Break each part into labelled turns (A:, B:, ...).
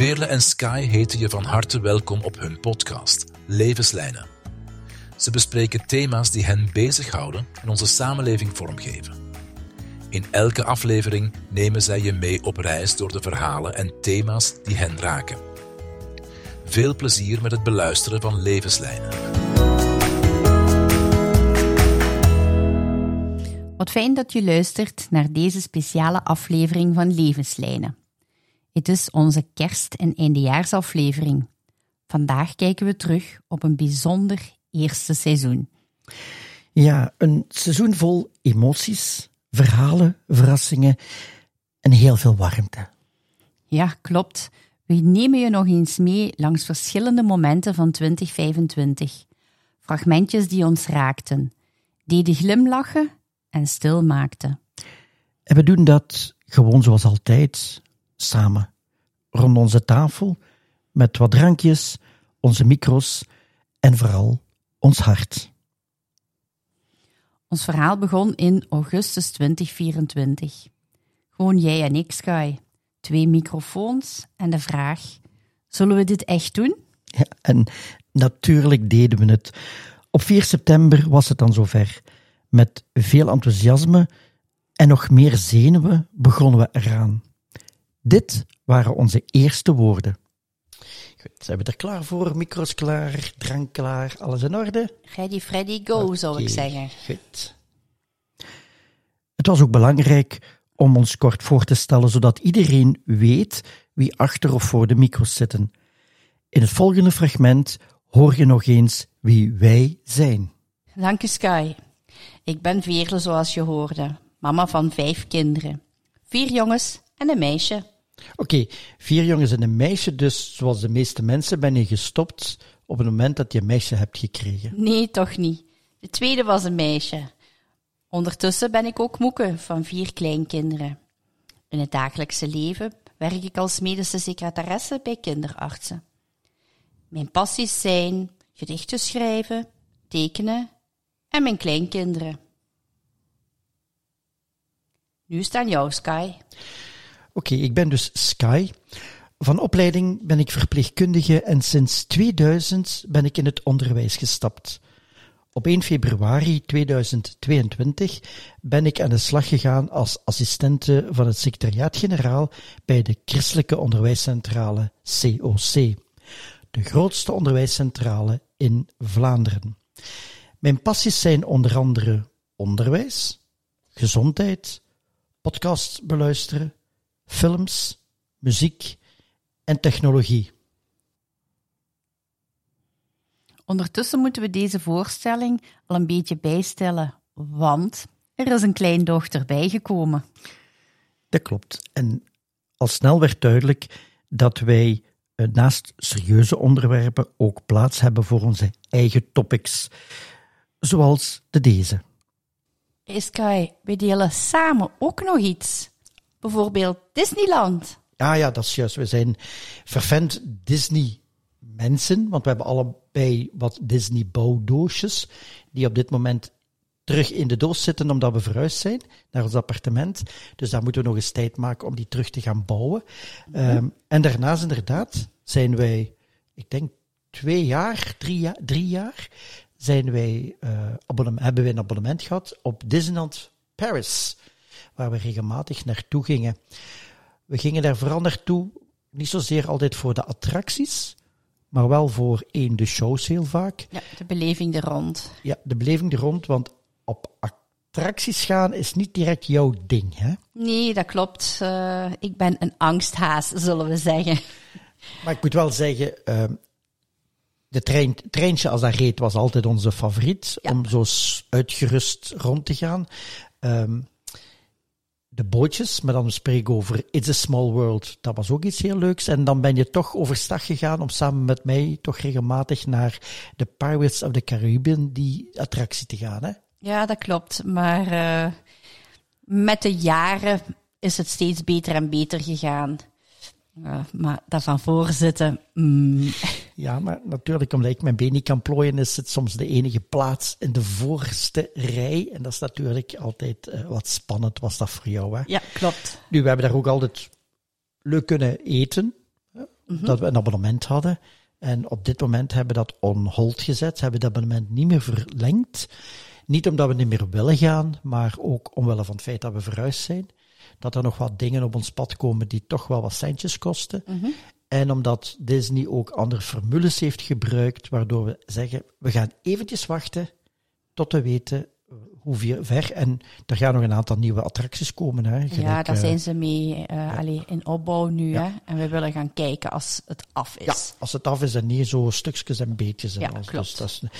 A: Veerle en Sky heten je van harte welkom op hun podcast, Levenslijnen. Ze bespreken thema's die hen bezighouden en onze samenleving vormgeven. In elke aflevering nemen zij je mee op reis door de verhalen en thema's die hen raken. Veel plezier met het beluisteren van Levenslijnen.
B: Wat fijn dat je luistert naar deze speciale aflevering van Levenslijnen. Het is onze kerst- en eindejaarsaflevering. Vandaag kijken we terug op een bijzonder eerste seizoen.
C: Ja, een seizoen vol emoties, verhalen, verrassingen en heel veel warmte.
B: Ja, klopt. We nemen je nog eens mee langs verschillende momenten van 2025. Fragmentjes die ons raakten, deden glimlachen en stil maakten.
C: En we doen dat gewoon zoals altijd, samen. Rond onze tafel, met wat drankjes, onze micro's en vooral ons hart.
B: Ons verhaal begon in augustus 2024. Gewoon jij en ik, Sky. 2 microfoons en de vraag: zullen we dit echt doen?
C: Ja, en natuurlijk deden we het. Op 4 september was het dan zover. Met veel enthousiasme en nog meer zenuwen begonnen we eraan. Dit waren onze eerste woorden. Goed, zijn we er klaar voor? Micro's klaar, drank klaar, alles in orde?
B: Ready, Freddy, go, zou ik zeggen.
C: Goed. Het was ook belangrijk om ons kort voor te stellen, zodat iedereen weet wie achter of voor de micro's zitten. In het volgende fragment hoor je nog eens wie wij zijn.
B: Dank u, Sky. Ik ben Veerle, zoals je hoorde. Mama van 5 kinderen. 4 jongens en een meisje.
C: Oké, 4 jongens en een meisje, dus zoals de meeste mensen ben je gestopt op het moment dat je een meisje hebt gekregen.
B: Nee, toch niet. De tweede was een meisje. Ondertussen ben ik ook moeke van 4 kleinkinderen. In het dagelijkse leven werk ik als medische secretaresse bij kinderartsen. Mijn passies zijn gedichten schrijven, tekenen en mijn kleinkinderen. Nu is het aan jou, Sky.
C: Oké, ik ben dus Sky. Van opleiding ben ik verpleegkundige en sinds 2000 ben ik in het onderwijs gestapt. Op 1 februari 2022 ben ik aan de slag gegaan als assistente van het secretariaat-generaal bij de Christelijke Onderwijscentrale COC, de grootste onderwijscentrale in Vlaanderen. Mijn passies zijn onder andere onderwijs, gezondheid, podcasts beluisteren, films, muziek en technologie.
B: Ondertussen moeten we deze voorstelling al een beetje bijstellen, want er is een kleindochter bijgekomen.
C: Dat klopt. En al snel werd duidelijk dat wij naast serieuze onderwerpen ook plaats hebben voor onze eigen topics, zoals deze.
B: Hey Sky, we delen samen ook nog iets. Bijvoorbeeld Disneyland.
C: Ja, dat is juist. We zijn fervent Disney-mensen, want we hebben allebei wat Disney-bouwdoosjes, die op dit moment terug in de doos zitten omdat we verhuisd zijn naar ons appartement. Dus daar moeten we nog eens tijd maken om die terug te gaan bouwen. En daarnaast inderdaad zijn wij, ik denk 3 jaar, zijn wij, hebben wij een abonnement gehad op Disneyland Paris, waar we regelmatig naartoe gingen. We gingen daar vooral naartoe, niet zozeer altijd voor de attracties, maar wel voor de shows heel vaak.
B: Ja, de beleving er rond.
C: Ja, de beleving er rond, want op attracties gaan is niet direct jouw ding, hè?
B: Nee, dat klopt. Ik ben een angsthaas, zullen we zeggen.
C: Maar ik moet wel zeggen, de treintje als dat reed was altijd onze favoriet, ja, om zo uitgerust rond te gaan. De bootjes, maar dan spreek ik over It's a Small World, dat was ook iets heel leuks. En dan ben je toch overstag gegaan om samen met mij toch regelmatig naar de Pirates of the Caribbean, die attractie te gaan, hè? Ja,
B: dat klopt, maar met de jaren is het steeds beter en beter gegaan. Maar daarvan voorzitten...
C: Ja, maar natuurlijk, omdat ik mijn been niet kan plooien, is het soms de enige plaats in de voorste rij. En dat is natuurlijk altijd wat spannend, was dat voor jou, hè?
B: Ja, klopt.
C: Nu, we hebben daar ook altijd leuk kunnen eten. dat we een abonnement hadden. En op dit moment hebben we dat on hold gezet. Ze hebben het abonnement niet meer verlengd. Niet omdat we niet meer willen gaan, maar ook omwille van het feit dat we verhuisd zijn. Dat er nog wat dingen op ons pad komen die toch wel wat centjes kosten. En omdat Disney ook andere formules heeft gebruikt, waardoor we zeggen, we gaan eventjes wachten tot we weten hoe ver. En er gaan nog een aantal nieuwe attracties komen. Hè.
B: Ja, daar zijn ze mee in opbouw nu.
C: Ja.
B: Hè? En we willen gaan kijken als het af is.
C: Ja, als het af is en niet zo stukjes en beetjes. En
B: Ja,
C: alles.
B: klopt.
C: Dus dat is...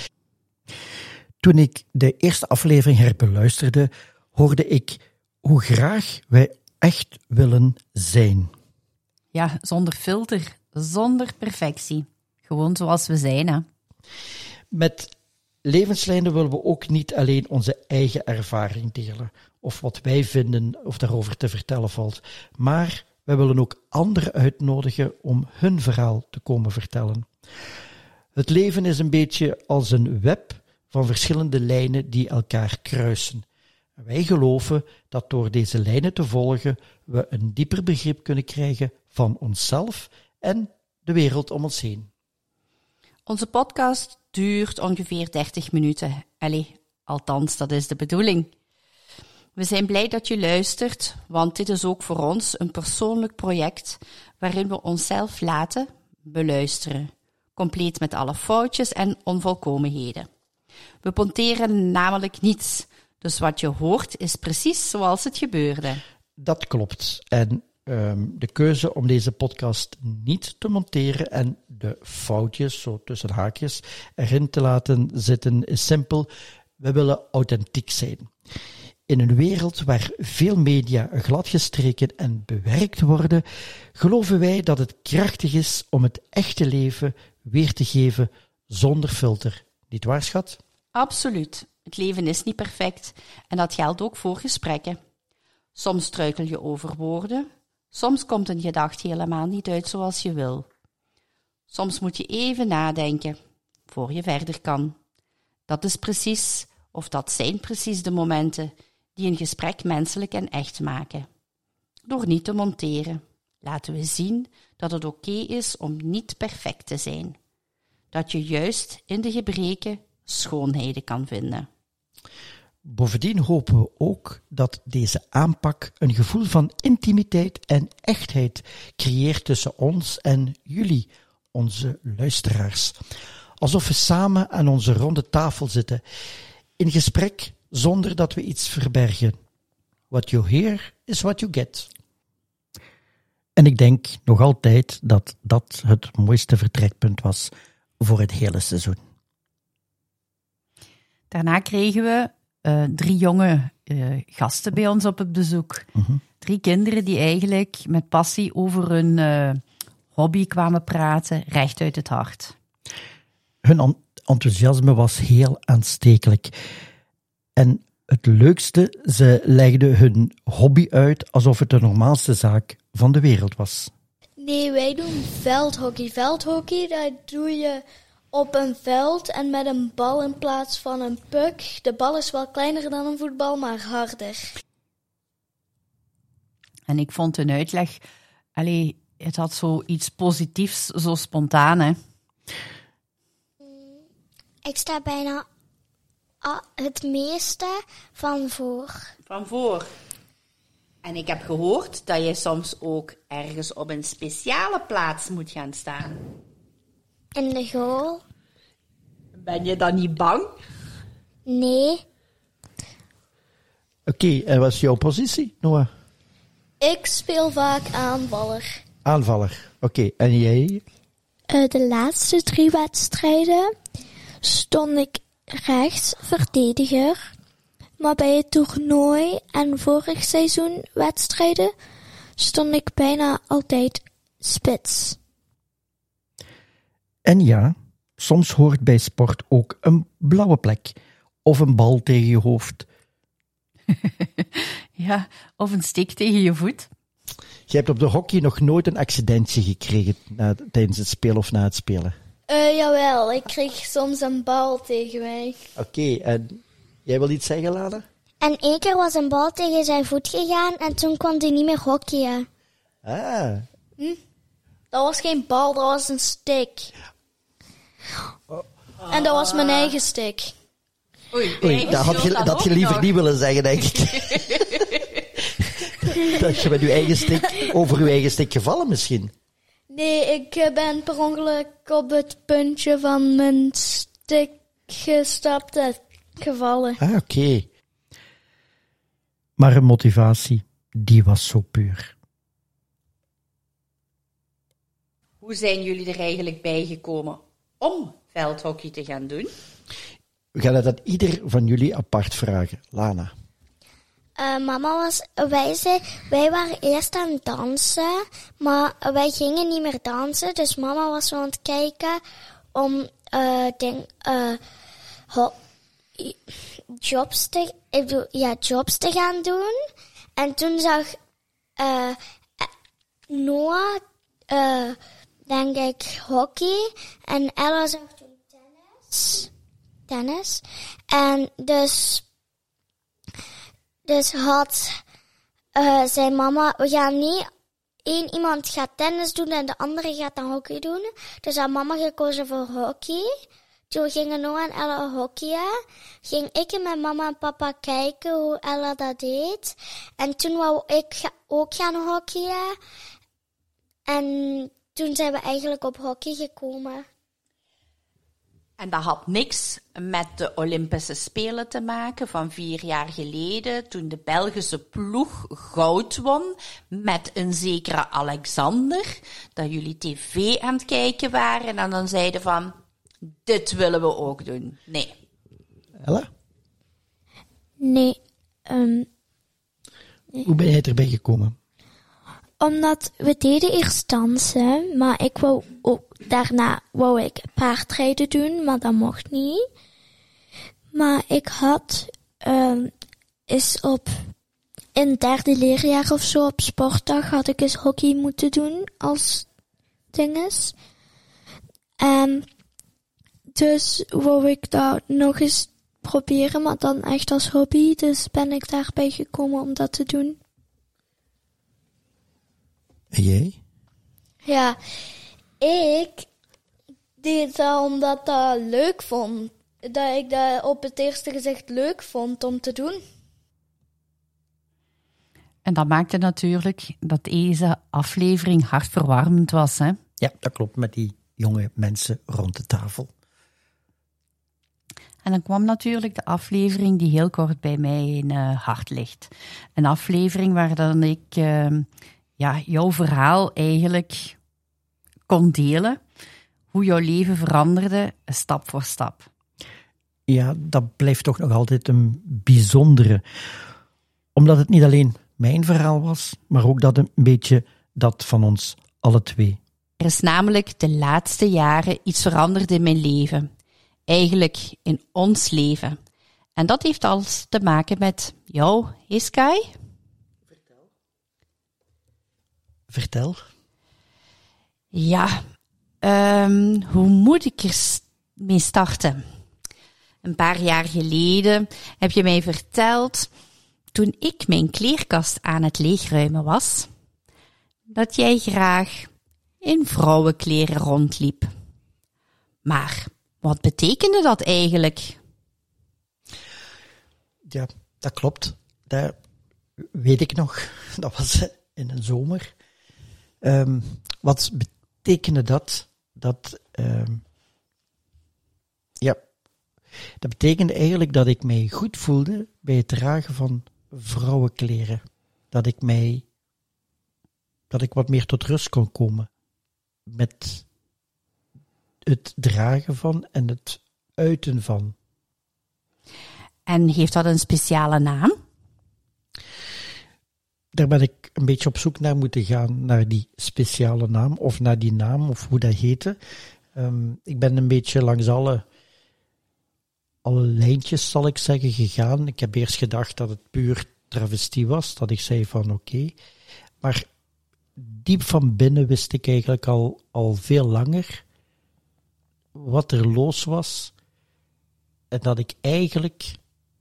C: Toen ik de eerste aflevering herbeluisterde, hoorde ik hoe graag wij echt willen zijn.
B: Ja, zonder filter, zonder perfectie. Gewoon zoals we zijn, hè.
C: Met levenslijnen willen we ook niet alleen onze eigen ervaring delen, of wat wij vinden of daarover te vertellen valt, maar wij willen ook anderen uitnodigen om hun verhaal te komen vertellen. Het leven is een beetje als een web van verschillende lijnen die elkaar kruisen. Wij geloven dat door deze lijnen te volgen we een dieper begrip kunnen krijgen van onszelf en de wereld om ons heen.
B: Onze podcast duurt ongeveer 30 minuten. Althans, dat is de bedoeling. We zijn blij dat je luistert, want dit is ook voor ons een persoonlijk project waarin we onszelf laten beluisteren. Compleet met alle foutjes en onvolkomenheden. We ponteren namelijk niets, dus wat je hoort is precies zoals het gebeurde.
C: Dat klopt. En de keuze om deze podcast niet te monteren en de foutjes, zo tussen haakjes, erin te laten zitten is simpel. We willen authentiek zijn. In een wereld waar veel media gladgestreken en bewerkt worden, geloven wij dat het krachtig is om het echte leven weer te geven zonder filter. Niet waar, schat?
B: Absoluut. Het leven is niet perfect en dat geldt ook voor gesprekken. Soms struikel je over woorden, soms komt een gedachte helemaal niet uit zoals je wil. Soms moet je even nadenken, voor je verder kan. Dat is precies, of dat zijn precies de momenten die een gesprek menselijk en echt maken. Door niet te monteren, laten we zien dat het oké is om niet perfect te zijn. Dat je juist in de gebreken schoonheden kan vinden.
C: Bovendien hopen we ook dat deze aanpak een gevoel van intimiteit en echtheid creëert tussen ons en jullie, onze luisteraars. Alsof we samen aan onze ronde tafel zitten, in gesprek zonder dat we iets verbergen. What you hear is what you get. En ik denk nog altijd dat dat het mooiste vertrekpunt was voor het hele seizoen.
B: Daarna kregen we 3 jonge gasten bij ons op het bezoek. 3 kinderen die eigenlijk met passie over hun hobby kwamen praten, recht uit het hart.
C: Hun enthousiasme was heel aanstekelijk. En het leukste, ze legden hun hobby uit alsof het de normaalste zaak van de wereld was.
D: Nee, wij doen veldhockey. Veldhockey, dat doe je op een veld en met een bal in plaats van een puck. De bal is wel kleiner dan een voetbal, maar harder.
B: En ik vond hun uitleg, het had zoiets positiefs, zo spontaan, hè.
D: Ik sta bijna het meeste van voor.
B: Van voor. En ik heb gehoord dat je soms ook ergens op een speciale plaats moet gaan staan.
D: In de goal?
B: Ben je dan niet bang?
D: Nee.
C: Oké, en wat is jouw positie, Noah?
D: Ik speel vaak aanvaller.
C: Aanvaller. Oké, en jij?
D: De laatste 3 wedstrijden stond ik rechtsverdediger. Maar bij het toernooi en vorig seizoen wedstrijden stond ik bijna altijd spits.
C: En ja, soms hoort bij sport ook een blauwe plek of een bal tegen je hoofd.
B: Ja, of een steek tegen je voet.
C: Je hebt op de hockey nog nooit een accidentje gekregen tijdens het spelen of na het spelen?
D: Jawel, ik kreeg soms een bal tegen mij.
C: Oké, en jij wil iets zeggen, Lana?
D: En 1 keer was een bal tegen zijn voet gegaan en toen kon hij niet meer hockeyen.
C: Ah.
D: Dat was geen bal, dat was een stick. En dat was mijn eigen stick.
C: Oei, dat had je liever niet willen zeggen, denk ik. Dat je met over je eigen stick gevallen misschien.
D: Nee, ik ben per ongeluk op het puntje van mijn stick gestapt en gevallen.
C: Ah, oké. Maar een motivatie, die was zo puur.
B: Hoe zijn jullie er eigenlijk bij gekomen om veldhockey te gaan doen?
C: We gaan dat ieder van jullie apart vragen. Lana.
E: Wij waren eerst aan het dansen, maar wij gingen niet meer dansen. Dus mama was aan het kijken om jobs te gaan doen. En toen zag Noah, denk ik, hockey. En Ella zag toen tennis. En dus had zijn mama, we gaan niet, iemand gaat tennis doen en de andere gaat dan hockey doen. Dus had mama gekozen voor hockey. Toen gingen Noah en Ella hockeyen. Ging ik met mama en papa kijken hoe Ella dat deed. En toen wou ik ook gaan hockeyen. En toen zijn we eigenlijk op hockey gekomen.
B: En dat had niks met de Olympische Spelen te maken van 4 jaar geleden, toen de Belgische ploeg goud won met een zekere Alexander, dat jullie tv aan het kijken waren en dan zeiden van, dit willen we ook doen. Nee.
C: Ella?
E: Nee.
C: Hoe ben jij erbij gekomen?
E: Omdat we deden eerst dansen, maar daarna wou ik paardrijden doen, maar dat mocht niet. Maar ik had in het 3e leerjaar of zo op sportdag had ik eens hockey moeten doen als dinges. Dus wou ik dat nog eens proberen, maar dan echt als hobby. Dus ben ik daarbij gekomen om dat te doen.
C: En jij?
D: Ja, ik deed dat omdat ik dat leuk vond. Dat ik dat op het eerste gezicht leuk vond om te doen.
B: En dat maakte natuurlijk dat deze aflevering hartverwarmend was, hè?
C: Ja, dat klopt, met die jonge mensen rond de tafel.
B: En dan kwam natuurlijk de aflevering die heel kort bij mij in hart ligt. Een aflevering waar dan ik jouw verhaal eigenlijk kon delen. Hoe jouw leven veranderde, stap voor stap.
C: Ja, dat blijft toch nog altijd een bijzondere. Omdat het niet alleen mijn verhaal was, maar ook dat een beetje dat van ons alle twee.
B: Er is namelijk de laatste jaren iets veranderd in mijn leven. Eigenlijk in ons leven. En dat heeft alles te maken met jou, hey Sky?
C: Vertel.
B: Ja, hoe moet ik er mee starten? Een paar jaar geleden heb je mij verteld, toen ik mijn kleerkast aan het leegruimen was, dat jij graag in vrouwenkleren rondliep. Maar wat betekende dat eigenlijk?
C: Ja, dat klopt. Dat weet ik nog. Dat was in een zomer. Wat betekende dat? Dat betekende eigenlijk dat ik mij goed voelde bij het dragen van vrouwenkleren. Dat ik wat meer tot rust kon komen met het dragen van en het uiten van.
B: En heeft dat een speciale naam?
C: Daar ben ik een beetje op zoek naar moeten gaan, naar die speciale naam, of naar die naam, of hoe dat heette. Ik ben een beetje langs alle lijntjes, zal ik zeggen, gegaan. Ik heb eerst gedacht dat het puur travestie was, dat ik zei van oké. Maar diep van binnen wist ik eigenlijk al veel langer wat er los was. En dat ik eigenlijk,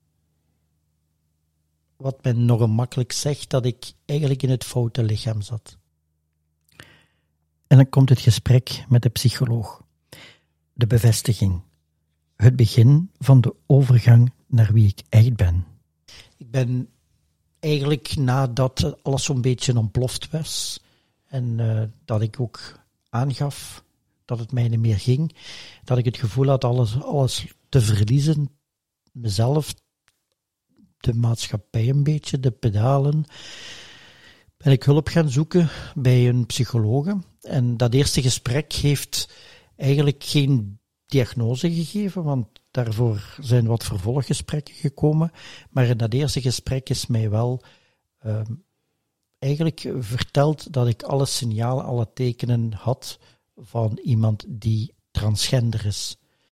C: wat men nogal makkelijk zegt, dat ik eigenlijk in het foute lichaam zat. En dan komt het gesprek met de psycholoog. De bevestiging. Het begin van de overgang naar wie ik echt ben. Ik ben eigenlijk nadat alles zo'n beetje ontploft was en dat ik ook aangaf dat het mij niet meer ging, dat ik het gevoel had alles te verliezen, mezelf, de maatschappij een beetje, de pedalen, ben ik hulp gaan zoeken bij een psychologe. En dat eerste gesprek heeft eigenlijk geen diagnose gegeven, want daarvoor zijn wat vervolggesprekken gekomen. Maar in dat eerste gesprek is mij wel eigenlijk verteld dat ik alle signalen, alle tekenen had van iemand die transgender is.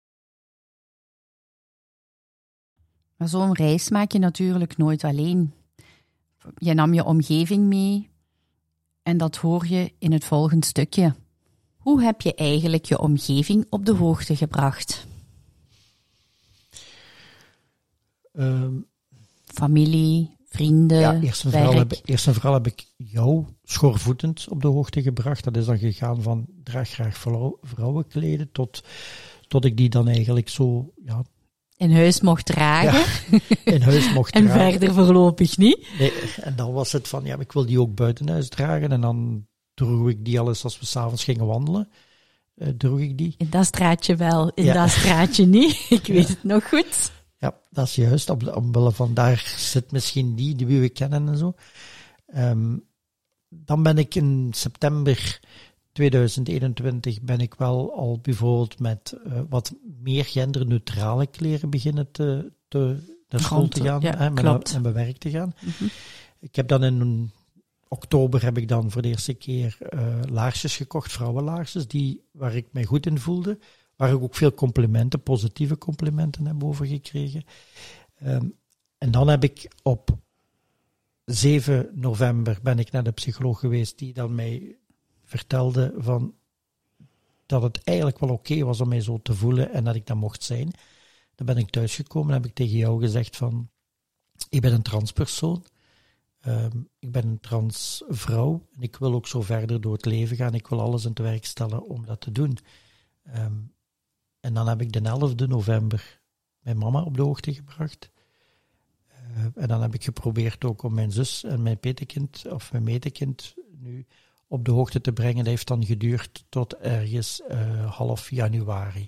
B: Maar zo'n reis maak je natuurlijk nooit alleen. Je nam je omgeving mee en dat hoor je in het volgende stukje. Hoe heb je eigenlijk je omgeving op de hoogte gebracht? Familie, vrienden,
C: ja, eerst en vooral heb ik jou schoorvoetend op de hoogte gebracht. Dat is dan gegaan van draag graag vrouwenkleden tot ik die dan eigenlijk zo... Ja,
B: in huis mocht dragen.
C: Ja, in huis mocht
B: en
C: dragen.
B: verder voorlopig niet.
C: Nee, en dan was het van, ja, ik wil die ook buiten huis dragen. En dan droeg ik die alles als we s'avonds gingen wandelen. Droeg ik die.
B: In dat straatje wel, in dat straatje niet. Ik weet het nog goed.
C: Ja, dat is juist. Omwille van daar zit misschien die we kennen en zo. Dan ben ik in september 2021 ben ik wel al bijvoorbeeld met wat meer genderneutrale kleren beginnen naar school te gaan.
B: Ja,
C: en mijn werk te gaan.
B: Mm-hmm.
C: Ik heb dan in oktober heb ik dan voor de eerste keer laarsjes gekocht, vrouwenlaarsjes, waar ik mij goed in voelde. Waar ik ook veel complimenten, positieve complimenten heb over gekregen. En dan heb ik op 7 november ben ik naar de psycholoog geweest die dan mij vertelde van dat het eigenlijk wel oké was om mij zo te voelen en dat ik dat mocht zijn. Dan ben ik thuisgekomen en heb ik tegen jou gezegd van ik ben een transpersoon. Ik ben een transvrouw en ik wil ook zo verder door het leven gaan. Ik wil alles in het werk stellen om dat te doen. En dan heb ik de 11e november mijn mama op de hoogte gebracht. En dan heb ik geprobeerd ook om mijn zus en mijn petekind, of mijn medekind, nu op de hoogte te brengen. Dat heeft dan geduurd tot ergens half januari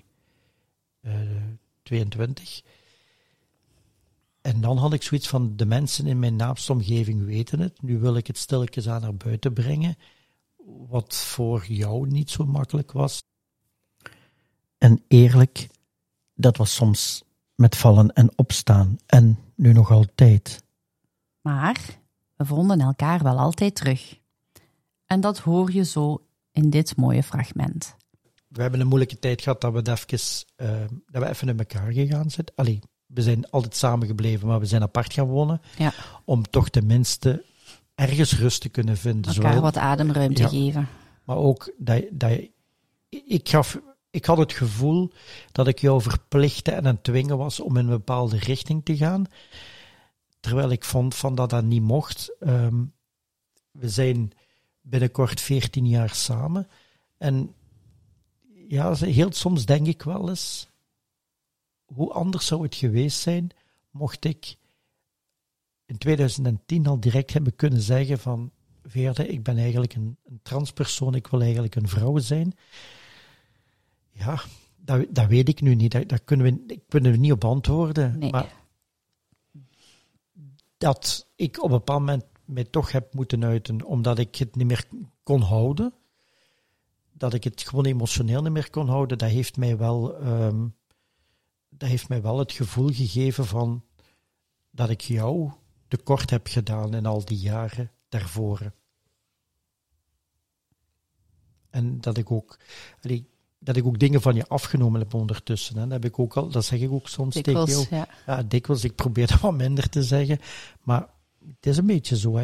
C: 22. En dan had ik zoiets van, de mensen in mijn naaste omgeving weten het. Nu wil ik het stilletjes aan naar buiten brengen. Wat voor jou niet zo makkelijk was. En eerlijk, dat was soms met vallen en opstaan. En nu nog altijd.
B: Maar we vonden elkaar wel altijd terug. En dat hoor je zo in dit mooie fragment.
C: We hebben een moeilijke tijd gehad dat we even in elkaar gegaan zijn. Allee, we zijn altijd samen gebleven, maar we zijn apart gaan wonen. Ja. Om toch tenminste ergens rust te kunnen vinden.
B: Elkaar wat ademruimte geven.
C: Maar ook ik had het gevoel dat ik jou verplichtte en aan het dwingen was om in een bepaalde richting te gaan. Terwijl ik vond van dat niet mocht. We zijn binnenkort 14 jaar samen. En ja, heel soms denk ik wel eens, hoe anders zou het geweest zijn mocht ik in 2010 al direct hebben kunnen zeggen van Veerle, ik ben eigenlijk een transpersoon, ik wil eigenlijk een vrouw zijn. Ja, dat weet ik nu niet. Dat kunnen we niet op antwoorden.
B: Nee.
C: Maar dat ik op een bepaald moment mij toch heb moeten uiten, omdat ik het niet meer kon houden. Dat ik het gewoon emotioneel niet meer kon houden, dat heeft mij wel het gevoel gegeven van dat ik jou tekort heb gedaan in al die jaren daarvoor. En dat ik ook dingen van je afgenomen heb ondertussen. Hè. Dat heb ik ook al, dat zeg ik ook soms
B: dikwijls,
C: tegen jou.
B: Ja,
C: dikwijls. Ik probeer dat wat minder te zeggen. Maar het is een beetje zo. Hè.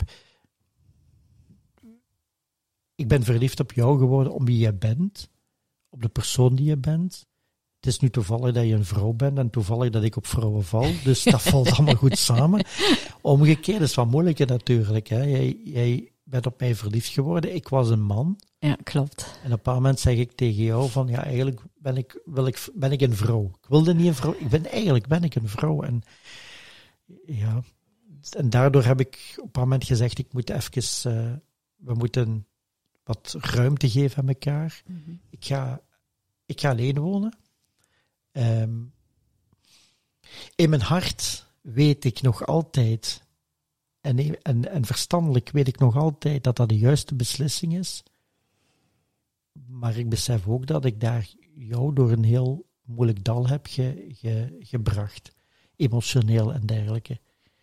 C: Ik ben verliefd op jou geworden om wie je bent. Op de persoon die je bent. Het is nu toevallig dat je een vrouw bent en toevallig dat ik op vrouwen val. Dus dat valt allemaal goed samen. Omgekeerd is wat moeilijker natuurlijk. Hè. Jij bent op mij verliefd geworden. Ik was een man.
B: Ja, klopt.
C: En op een bepaald moment zeg ik tegen jou van, ja, eigenlijk ben ik een vrouw. Ik wilde niet een vrouw, eigenlijk ben ik een vrouw. En ja, en daardoor heb ik op een bepaald moment gezegd, we moeten wat ruimte geven aan elkaar.
B: Mm-hmm.
C: Ik ga alleen wonen. In mijn hart weet ik nog altijd, en verstandelijk weet ik nog altijd dat de juiste beslissing is. Maar ik besef ook dat ik daar jou door een heel moeilijk dal heb gebracht. Emotioneel en dergelijke.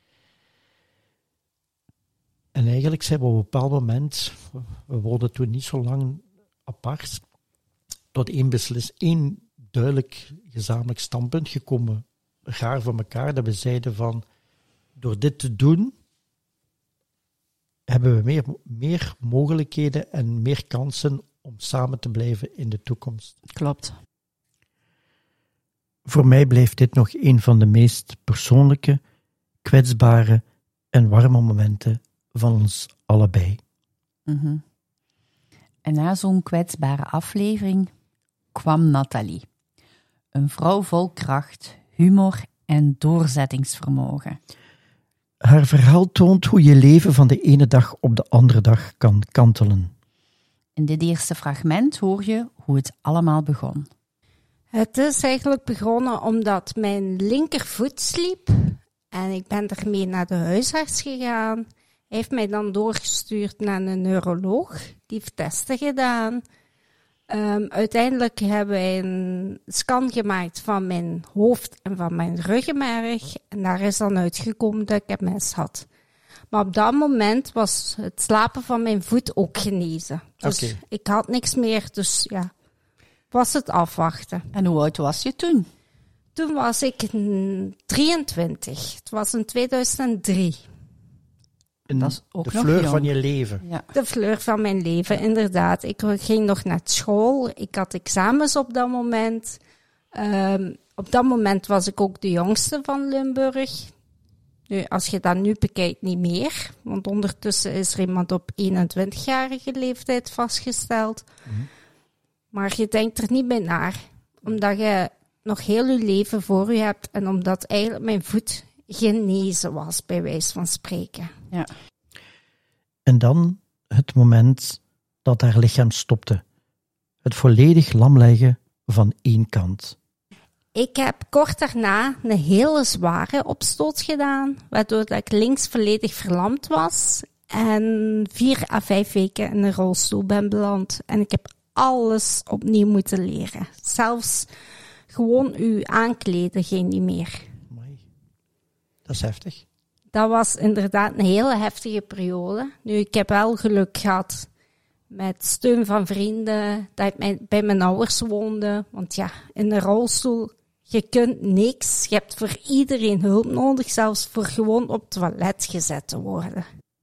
C: En eigenlijk zijn we op een bepaald moment, we woonden toen niet zo lang apart, tot één duidelijk gezamenlijk standpunt gekomen, raar voor elkaar, dat we zeiden van, door dit te doen, hebben we meer mogelijkheden en meer kansen om samen te blijven in de toekomst.
B: Klopt.
C: Voor mij blijft dit nog een van de meest persoonlijke, kwetsbare en warme momenten van ons allebei.
B: Mm-hmm. En na zo'n kwetsbare aflevering kwam Nathalie. Een vrouw vol kracht, humor en doorzettingsvermogen.
C: Haar verhaal toont hoe je leven van de ene dag op de andere dag kan kantelen.
B: In dit eerste fragment hoor je hoe het allemaal begon.
F: Het is eigenlijk begonnen omdat mijn linkervoet sliep en ik ben ermee naar de huisarts gegaan. Hij heeft mij dan doorgestuurd naar een neuroloog, die heeft testen gedaan. Uiteindelijk hebben wij een scan gemaakt van mijn hoofd en van mijn ruggenmerg en daar is dan uitgekomen dat ik MS had. Maar op dat moment was het slapen van mijn voet ook genezen. Dus ik had niks meer, dus ja, was het afwachten.
B: En hoe oud was je toen?
F: Toen was ik 23. Het was in 2003.
B: Dat is ook
C: de
B: nog
C: fleur
B: jong.
C: van je leven.
B: Ja.
F: De fleur van mijn leven, inderdaad. Ik ging nog naar school. Ik had examens op dat moment. Op dat moment was ik ook de jongste van Limburg. Nu, als je dat nu bekijkt, niet meer. Want ondertussen is er iemand op 21-jarige leeftijd vastgesteld. Mm-hmm. Maar je denkt er niet bij na. Omdat je nog heel je leven voor je hebt. En omdat eigenlijk mijn voet genezen was, bij wijze van spreken.
B: Ja.
C: En dan het moment dat haar lichaam stopte. Het volledig lam leggen van één kant.
F: Ik heb kort daarna een hele zware opstoot gedaan, waardoor dat ik links volledig verlamd was en 4 à 5 weken in een rolstoel ben beland. En ik heb alles opnieuw moeten leren. Zelfs gewoon u aankleden ging niet meer.
C: Amai. Dat is heftig.
F: Dat was inderdaad een hele heftige periode. Nu, ik heb wel geluk gehad met steun van vrienden, dat ik bij mijn ouders woonde. Want ja, in een rolstoel, je kunt niks. Je hebt voor iedereen hulp nodig, zelfs voor gewoon op het toilet gezet te worden.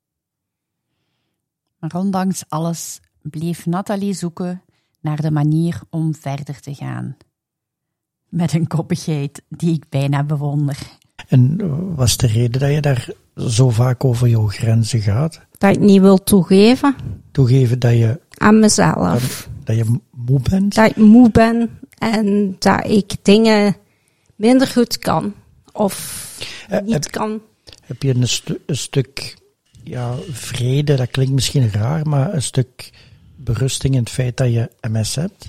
B: Maar ondanks alles bleef Nathalie zoeken naar de manier om verder te gaan. Met een koppigheid die ik bijna bewonder. En
C: wat is de reden dat je daar zo vaak over jouw grenzen gaat?
F: Dat ik niet wil toegeven.
C: Toegeven dat je...
F: Aan mezelf.
C: Dat je moe bent?
F: Dat ik moe ben en dat ik dingen minder goed kan. Of niet kan.
C: Heb je een stuk vrede, dat klinkt misschien raar, maar een stuk berusting in het feit dat je MS hebt?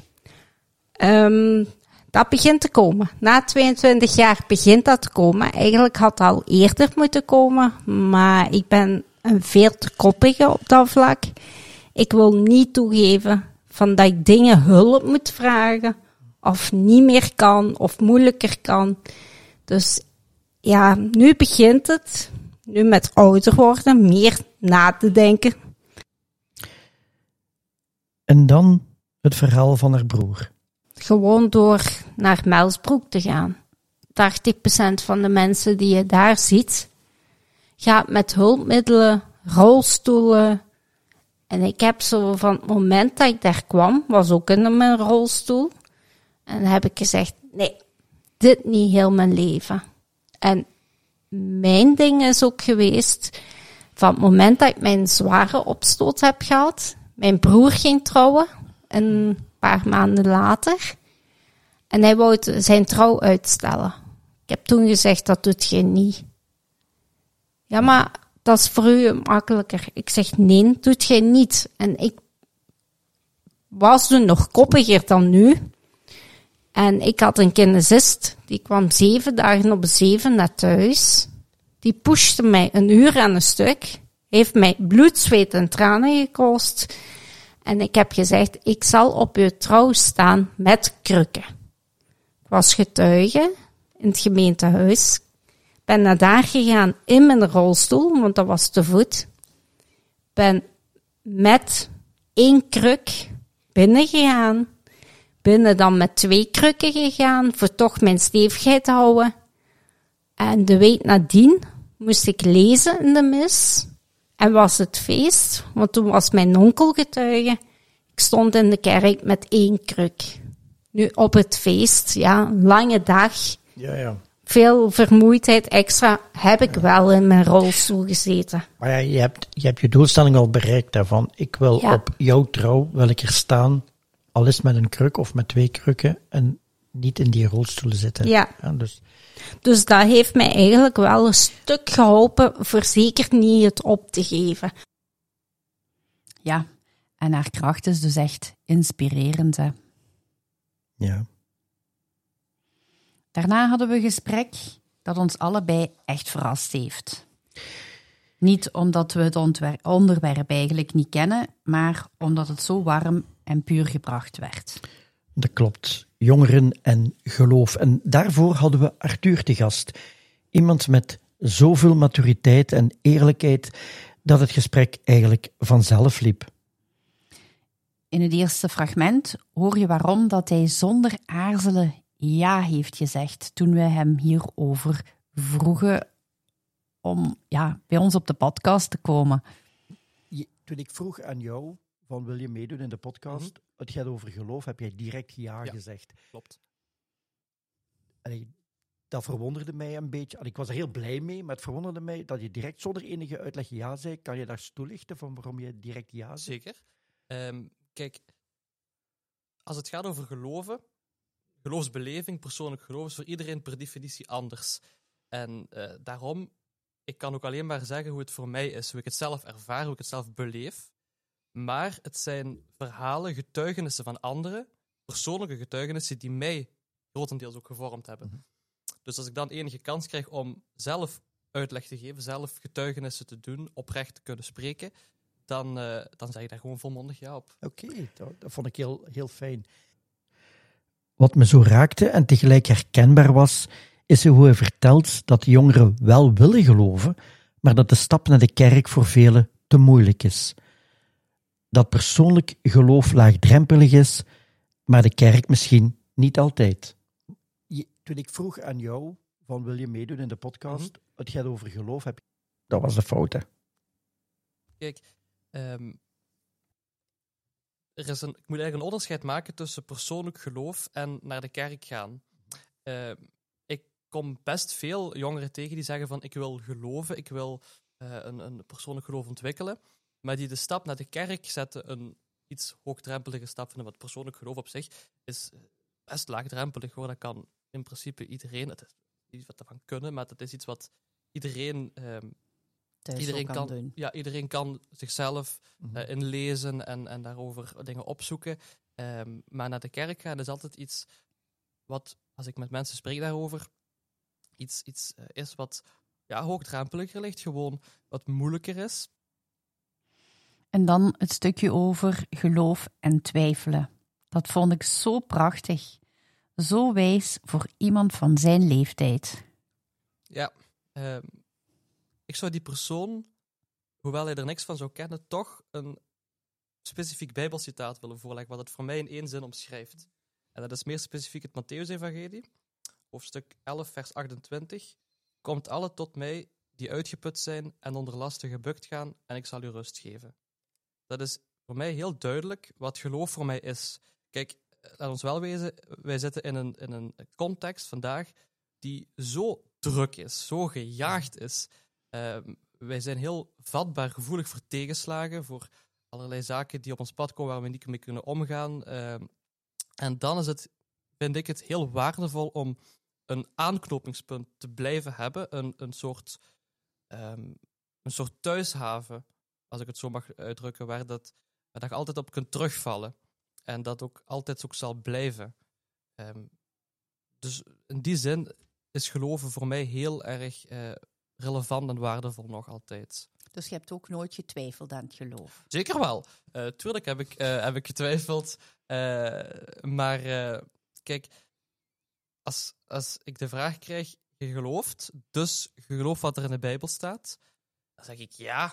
F: Dat begint te komen. Na 22 jaar begint dat te komen. Eigenlijk had het al eerder moeten komen, maar ik ben een veel te koppige op dat vlak. Ik wil niet toegeven van dat ik dingen hulp moet vragen, of niet meer kan, of moeilijker kan. Dus ja, nu begint het, nu met ouder worden, meer na te denken.
C: En dan het verhaal van haar broer.
F: Gewoon door naar Melsbroek te gaan. 80% van de mensen die je daar ziet, gaat met hulpmiddelen, rolstoelen. En ik heb zo van het moment dat ik daar kwam, was ook in mijn rolstoel. En dan heb ik gezegd, nee, dit niet heel mijn leven. En mijn ding is ook geweest, van het moment dat ik mijn zware opstoot heb gehad, mijn broer ging trouwen, een paar maanden later. En hij wou zijn trouw uitstellen. Ik heb toen gezegd, dat doet je niet. Ja, maar dat is voor u makkelijker. Ik zeg, nee, doet je niet. En ik was toen nog koppiger dan nu. En ik had een kinesist, die kwam 7 dagen op 7 naar thuis. Die pushte mij 1 uur aan een stuk. Heeft mij bloed, zweet en tranen gekost. En ik heb gezegd, ik zal op uw trouw staan met krukken. Ik was getuige in het gemeentehuis. Ben naar daar gegaan in mijn rolstoel, want dat was te voet. Ben met 1 kruk binnen gegaan. Binnen dan met 2 krukken gegaan, voor toch mijn stevigheid te houden. En de week nadien moest ik lezen in de mis. En was het feest, want toen was mijn onkel getuige. Ik stond in de kerk met 1 kruk. Nu op het feest, ja, een lange dag.
C: Ja.
F: Veel vermoeidheid extra heb ik wel in mijn rolstoel gezeten.
C: Maar ja, je hebt je doelstelling al bereikt daarvan. Ik wil op jouw trouw, wil ik er staan, al is met een kruk of met 2 krukken, en niet in die rolstoel zitten.
F: Ja.
C: Dus
F: dat heeft mij eigenlijk wel een stuk geholpen voor zeker niet het op te geven.
B: Ja, en haar kracht is dus echt inspirerend, hè.
C: ja.
B: Daarna hadden we een gesprek dat ons allebei echt verrast heeft. Niet omdat we het onderwerp eigenlijk niet kennen, maar omdat het zo warm en puur gebracht werd.
C: Dat klopt. Jongeren en geloof. En daarvoor hadden we Arthur te gast. Iemand met zoveel maturiteit en eerlijkheid dat het gesprek eigenlijk vanzelf liep.
B: In het eerste fragment hoor je waarom dat hij zonder aarzelen ja heeft gezegd toen we hem hierover vroegen om bij ons op de podcast te komen.
C: Toen ik vroeg aan jou, van wil je meedoen in de podcast, het gaat over geloof, heb jij direct ja gezegd.
G: Klopt.
C: Dat verwonderde mij een beetje. Ik was er heel blij mee, maar het verwonderde mij dat je direct zonder enige uitleg ja zei. Kan je daar eens toelichten van waarom je direct ja zei?
G: Zeker. Kijk, als het gaat over geloven, geloofsbeleving, persoonlijk geloof is voor iedereen per definitie anders. En daarom, ik kan ook alleen maar zeggen hoe het voor mij is, hoe ik het zelf ervaar, hoe ik het zelf beleef. Maar het zijn verhalen, getuigenissen van anderen, persoonlijke getuigenissen die mij grotendeels ook gevormd hebben. Mm-hmm. Dus als ik dan enige kans krijg om zelf uitleg te geven, zelf getuigenissen te doen, oprecht te kunnen spreken, dan zeg ik daar gewoon volmondig ja op.
C: Oké, dat vond ik heel fijn. Wat me zo raakte en tegelijk herkenbaar was, is hoe hij vertelt dat jongeren wel willen geloven, maar dat de stap naar de kerk voor velen te moeilijk is. Dat persoonlijk geloof laagdrempelig is, maar de kerk misschien niet altijd. Toen ik vroeg aan jou, van wil je meedoen in de podcast, het gaat over geloof, dat was de fout, hè?
G: Kijk, ik moet eigenlijk een onderscheid maken tussen persoonlijk geloof en naar de kerk gaan. Ik kom best veel jongeren tegen die zeggen van ik wil geloven, ik wil een persoonlijk geloof ontwikkelen, maar die de stap naar de kerk zetten, een iets hoogdrempelige stap vinden, wat persoonlijk geloof op zich is best laagdrempelig hoor. Dat kan in principe iedereen, het is iets wat ervan kunnen, maar het is iets wat iedereen
B: kan doen.
G: Ja, iedereen kan zichzelf inlezen en daarover dingen opzoeken. Maar naar de kerk gaan is altijd iets wat, als ik met mensen spreek daarover, iets is wat hoogdrempeliger ligt, gewoon wat moeilijker is.
B: En dan het stukje over geloof en twijfelen. Dat vond ik zo prachtig. Zo wijs voor iemand van zijn leeftijd.
G: Ja, ik zou die persoon, hoewel hij er niks van zou kennen, toch een specifiek bijbelcitaat willen voorleggen, wat het voor mij in 1 zin omschrijft. En dat is meer specifiek het Mattheüs-evangelie, hoofdstuk 11, vers 28. Komt alle tot mij die uitgeput zijn en onder lasten gebukt gaan, en ik zal u rust geven. Dat is voor mij heel duidelijk wat geloof voor mij is. Kijk, laat ons wel wezen, wij zitten in een context vandaag die zo druk is, zo gejaagd is. Wij zijn heel vatbaar, gevoelig voor tegenslagen, voor allerlei zaken die op ons pad komen waar we niet mee kunnen omgaan. En dan vind ik het heel waardevol om een aanknopingspunt te blijven hebben. Een soort thuishaven, als ik het zo mag uitdrukken, waar je altijd op kunt terugvallen. En dat ook altijd ook zal blijven. Dus in die zin is geloven voor mij heel erg relevant en waardevol nog altijd.
B: Dus je hebt ook nooit getwijfeld aan het geloof?
G: Zeker wel. Tuurlijk heb ik getwijfeld. Maar kijk, als ik de vraag krijg, je gelooft, dus je gelooft wat er in de Bijbel staat, dan zeg ik ja.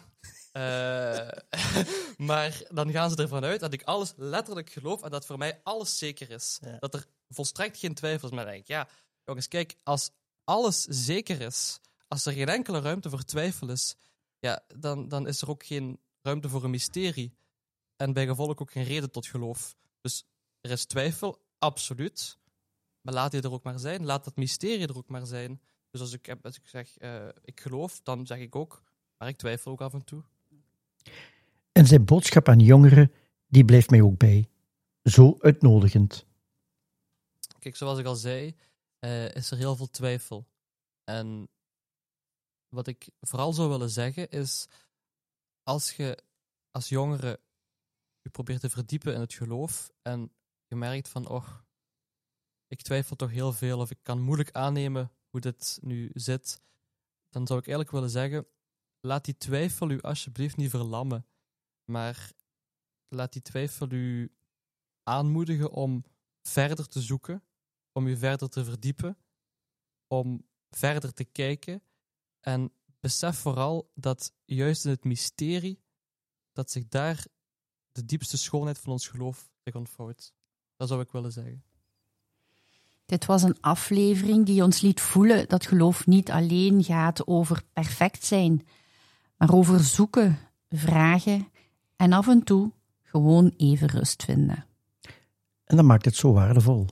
G: Maar dan gaan ze ervan uit dat ik alles letterlijk geloof en dat voor mij alles zeker is. Ja. Dat er volstrekt geen twijfel is. Maar dan denk ik, ja, jongens, kijk, als alles zeker is, als er geen enkele ruimte voor twijfel is, ja, dan is er ook geen ruimte voor een mysterie. En bij gevolg ook geen reden tot geloof. Dus er is twijfel, absoluut. Maar laat die er ook maar zijn. Laat dat mysterie er ook maar zijn. Dus als ik zeg, ik geloof, dan zeg ik ook, maar ik twijfel ook af en toe.
C: En zijn boodschap aan jongeren, die blijft mij ook bij. Zo uitnodigend.
G: Kijk, zoals ik al zei, is er heel veel twijfel. En wat ik vooral zou willen zeggen is, als je als jongere je probeert te verdiepen in het geloof en je merkt van, ik twijfel toch heel veel of ik kan moeilijk aannemen hoe dit nu zit, dan zou ik eigenlijk willen zeggen, laat die twijfel u alsjeblieft niet verlammen, maar laat die twijfel u aanmoedigen om verder te zoeken, om u verder te verdiepen, om verder te kijken. En besef vooral dat juist in het mysterie, dat zich daar de diepste schoonheid van ons geloof zich ontvouwt. Dat zou ik willen zeggen.
B: Dit was een aflevering die ons liet voelen dat geloof niet alleen gaat over perfect zijn, maar over zoeken, vragen en af en toe gewoon even rust vinden.
C: En dat maakt het zo waardevol.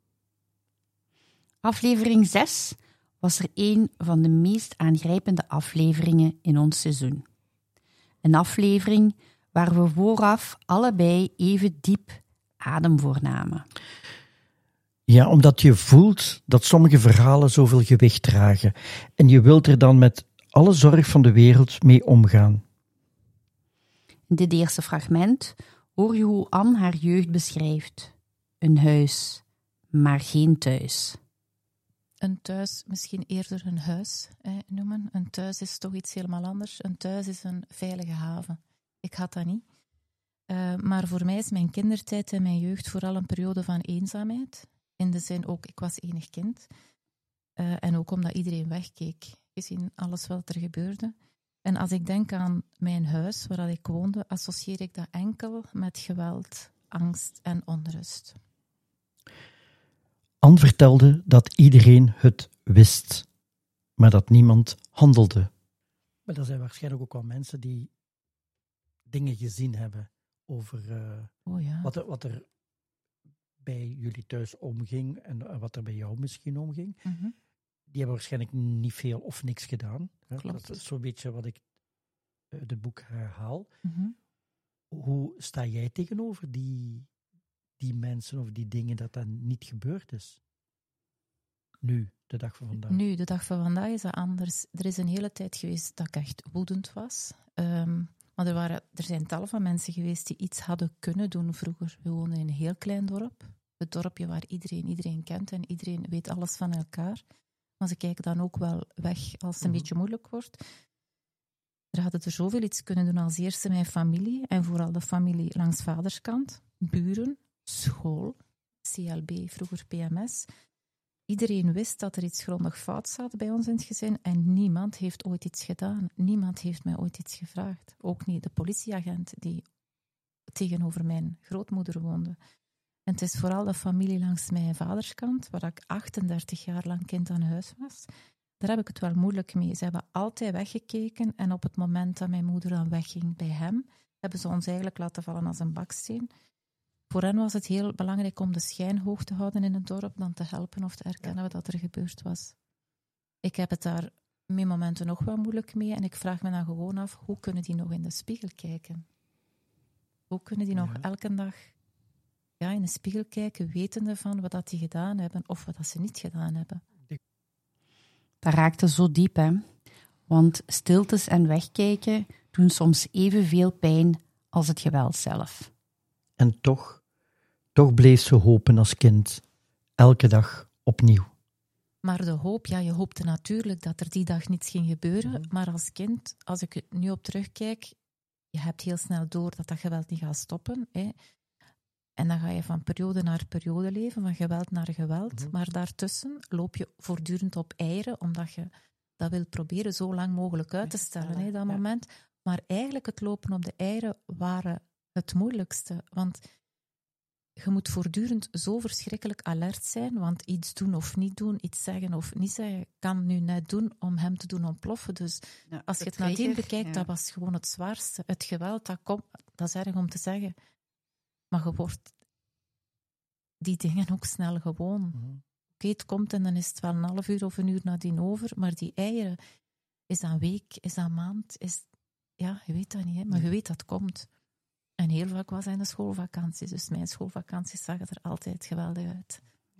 B: Aflevering 6 was er een van de meest aangrijpende afleveringen in ons seizoen. Een aflevering waar we vooraf allebei even diep adem voor namen.
C: Ja, omdat je voelt dat sommige verhalen zoveel gewicht dragen en je wilt er dan met alle zorg van de wereld mee omgaan.
B: In dit eerste fragment hoor je hoe Anne haar jeugd beschrijft. Een huis, maar geen thuis.
H: Een thuis, misschien eerder een huis noemen. Een thuis is toch iets helemaal anders. Een thuis is een veilige haven. Ik had dat niet. Maar voor mij is mijn kindertijd en mijn jeugd vooral een periode van eenzaamheid. In de zin ook, ik was enig kind. En ook omdat iedereen wegkeek, gezien alles wat er gebeurde. En als ik denk aan mijn huis, waar ik woonde, associeer ik dat enkel met geweld, angst en onrust.
C: Anne vertelde dat iedereen het wist, maar dat niemand handelde. Maar er zijn waarschijnlijk ook wel mensen die dingen gezien hebben over wat er bij jullie thuis omging en wat er bij jou misschien omging.
H: Mm-hmm.
C: Die hebben waarschijnlijk niet veel of niks gedaan. Hè?
H: Klopt.
C: Dat is zo'n beetje wat ik uit het boek herhaal.
H: Mm-hmm.
C: Hoe sta jij tegenover die mensen of die dingen dat niet gebeurd is? Nu, de dag van vandaag.
H: Nu, de dag van vandaag is dat anders. Er is een hele tijd geweest dat ik echt woedend was. Maar er zijn tal van mensen geweest die iets hadden kunnen doen vroeger. We woonden in een heel klein dorp. Het dorpje waar iedereen kent en iedereen weet alles van elkaar. Maar ze kijken dan ook wel weg als het een beetje moeilijk wordt. Er hadden er zoveel iets kunnen doen als eerste mijn familie. En vooral de familie langs vaderskant. Buren, school, CLB, vroeger PMS. Iedereen wist dat er iets grondig fout zat bij ons in het gezin en niemand heeft ooit iets gedaan. Niemand heeft mij ooit iets gevraagd. Ook niet de politieagent die tegenover mijn grootmoeder woonde. En het is vooral de familie langs mijn vaderskant, waar ik 38 jaar lang kind aan huis was. Daar heb ik het wel moeilijk mee. Ze hebben altijd weggekeken en op het moment dat mijn moeder dan wegging bij hem, hebben ze ons eigenlijk laten vallen als een baksteen. Voor hen was het heel belangrijk om de schijn hoog te houden in het dorp, dan te helpen of te erkennen wat er gebeurd was. Ik heb het daar met momenten nog wel moeilijk mee en ik vraag me dan gewoon af, hoe kunnen die nog in de spiegel kijken? Hoe kunnen die nog elke dag in de spiegel kijken, wetende van wat dat die gedaan hebben of wat dat ze niet gedaan hebben?
B: Dat raakte zo diep, hè. Want stiltes en wegkijken doen soms evenveel pijn als het geweld zelf.
C: En toch bleef ze hopen als kind. Elke dag opnieuw.
H: Maar de hoop, je hoopte natuurlijk dat er die dag niets ging gebeuren. Maar als kind, als ik er nu op terugkijk, je hebt heel snel door dat dat geweld niet gaat stoppen. Hè. En dan ga je van periode naar periode leven, van geweld naar geweld. Maar daartussen loop je voortdurend op eieren, omdat je dat wil proberen zo lang mogelijk uit te stellen, dat moment. Maar eigenlijk het lopen op de eieren waren het moeilijkste. Want je moet voortdurend zo verschrikkelijk alert zijn, want iets doen of niet doen, iets zeggen of niet zeggen, kan nu net doen om hem te doen ontploffen. Dus als je het nadien bekijkt, dat was gewoon het zwaarste. Het geweld, dat is erg om te zeggen. Maar je wordt die dingen ook snel gewoon. Oké, het komt en dan is het wel een half uur of een uur nadien over, maar die eieren, is dat een week, is dat een maand, je weet dat niet, hè, maar je weet dat het komt. En heel vaak was in de schoolvakanties, dus mijn schoolvakanties zagen er altijd geweldig uit.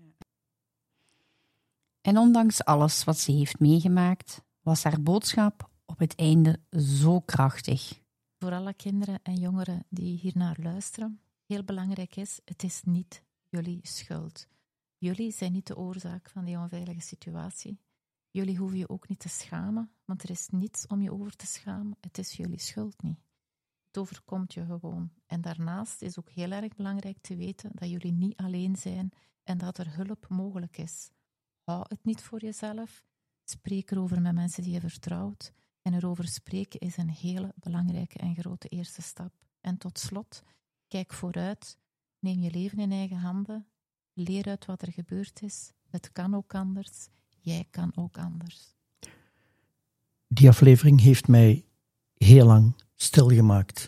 B: En ondanks alles wat ze heeft meegemaakt, was haar boodschap op het einde zo krachtig.
H: Voor alle kinderen en jongeren die hier naar luisteren, heel belangrijk is, het is niet jullie schuld. Jullie zijn niet de oorzaak van die onveilige situatie. Jullie hoeven je ook niet te schamen, want er is niets om je over te schamen. Het is jullie schuld niet. Het overkomt je gewoon. En daarnaast is ook heel erg belangrijk te weten dat jullie niet alleen zijn en dat er hulp mogelijk is. Hou het niet voor jezelf. Spreek erover met mensen die je vertrouwt. En erover spreken is een hele belangrijke en grote eerste stap. En tot slot, kijk vooruit. Neem je leven in eigen handen. Leer uit wat er gebeurd is. Het kan ook anders. Jij kan ook anders.
C: Die aflevering heeft mij heel lang stilgemaakt.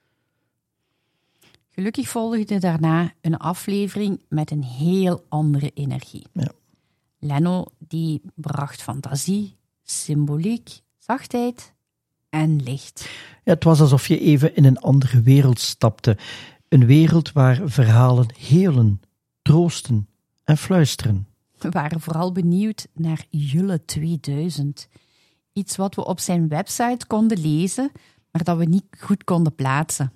B: Gelukkig volgde daarna een aflevering met een heel andere energie.
C: Ja.
B: Leno die bracht fantasie, symboliek, zachtheid en licht.
C: Ja, het was alsof je even in een andere wereld stapte. Een wereld waar verhalen helen, troosten en fluisteren.
B: We waren vooral benieuwd naar Julle 2000. Iets wat we op zijn website konden lezen, maar dat we niet goed konden plaatsen.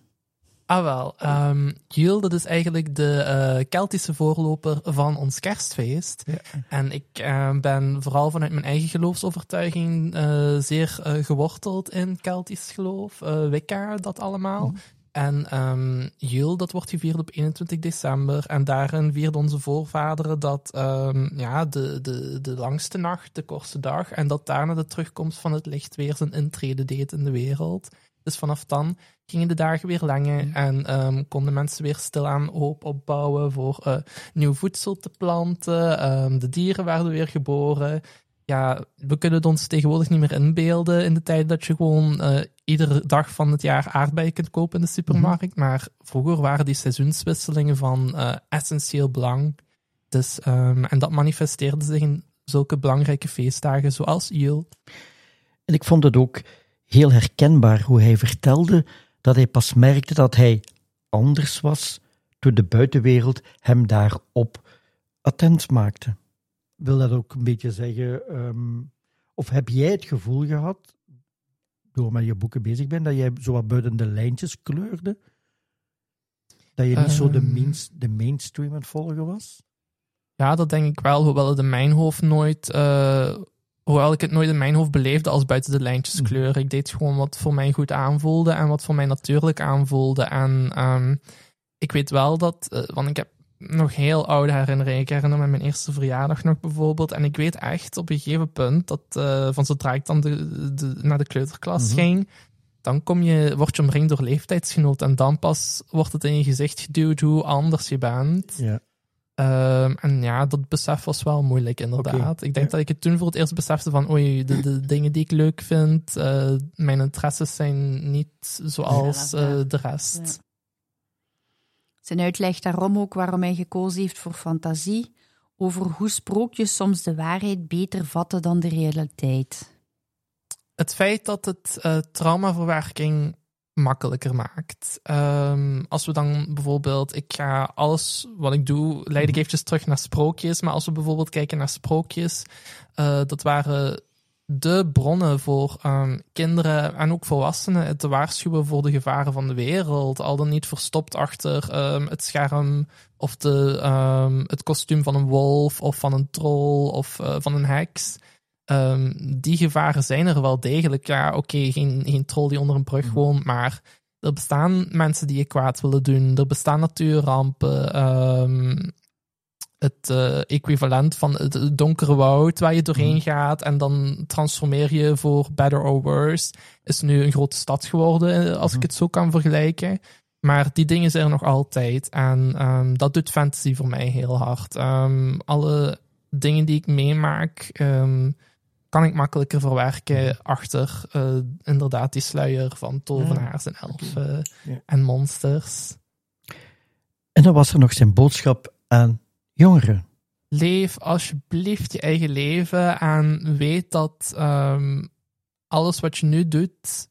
I: Yule, dat is eigenlijk de Keltische voorloper van ons kerstfeest. Ja. En ik ben vooral vanuit mijn eigen geloofsovertuiging zeer geworteld in Keltisch geloof. Wicca, dat allemaal. En Yule, dat wordt gevierd op 21 december. En daarin vierden onze voorvaderen dat de langste nacht, de kortste dag, en dat daarna de terugkomst van het licht weer zijn intrede deed in de wereld. Dus vanaf dan gingen de dagen weer langer en konden mensen weer stilaan hoop opbouwen voor nieuw voedsel te planten. De dieren werden weer geboren. Ja, we kunnen het ons tegenwoordig niet meer inbeelden in de tijd dat je gewoon iedere dag van het jaar aardbeien kunt kopen in de supermarkt. Maar vroeger waren die seizoenswisselingen van essentieel belang. Dus, en dat manifesteerde zich in zulke belangrijke feestdagen zoals Yule.
C: En ik vond het ook heel herkenbaar hoe hij vertelde dat hij pas merkte dat hij anders was toen de buitenwereld hem daarop attent maakte. Wil dat ook een beetje zeggen, of heb jij het gevoel gehad, door met je boeken bezig bent, dat jij zo wat buiten de lijntjes kleurde? Dat je niet zo de mainstream aan het volgen was?
I: Ja, dat denk ik wel, hoewel ik het nooit in mijn hoofd beleefde als buiten de lijntjes kleuren. Ik deed gewoon wat voor mij goed aanvoelde en wat voor mij natuurlijk aanvoelde. En ik weet wel dat, want ik heb nog heel oude herinneringen. Ik herinner me mijn eerste verjaardag nog bijvoorbeeld. En ik weet echt op een gegeven punt dat van zodra ik dan naar de kleuterklas ging, dan word je omringd door leeftijdsgenoten en dan pas wordt het in je gezicht geduwd hoe anders je bent.
C: Ja.
I: En ja, dat besef was wel moeilijk, inderdaad. Okay. Ik denk dat ik het toen voor het eerst besefte van oei, de dingen die ik leuk vind, mijn interesses zijn niet zoals de rest. Ja.
B: Zijn uitleg daarom ook waarom hij gekozen heeft voor fantasie, over hoe sprookjes soms de waarheid beter vatten dan de realiteit.
I: Het feit dat het traumaverwerking makkelijker maakt. Als we dan bijvoorbeeld, ik ga alles wat ik doe, leid ik eventjes terug naar sprookjes, maar als we bijvoorbeeld kijken naar sprookjes, dat waren de bronnen voor kinderen en ook volwassenen te waarschuwen voor de gevaren van de wereld, al dan niet verstopt achter het scherm of het kostuum van een wolf of van een troll of van een heks. Die gevaren zijn er wel degelijk. Ja, oké, geen troll die onder een brug woont, maar er bestaan mensen die je kwaad willen doen. Er bestaan natuurrampen. Het equivalent van het donkere woud waar je doorheen gaat en dan transformeer je voor better or worse. Is nu een grote stad geworden, als ik het zo kan vergelijken. Maar die dingen zijn er nog altijd. En dat doet fantasy voor mij heel hard. Alle dingen die ik meemaak, kan ik makkelijker verwerken achter inderdaad die sluier van tovenaars en elfen en monsters.
C: En dan was er nog zijn boodschap aan jongeren.
I: Leef alsjeblieft je eigen leven en weet dat alles wat je nu doet,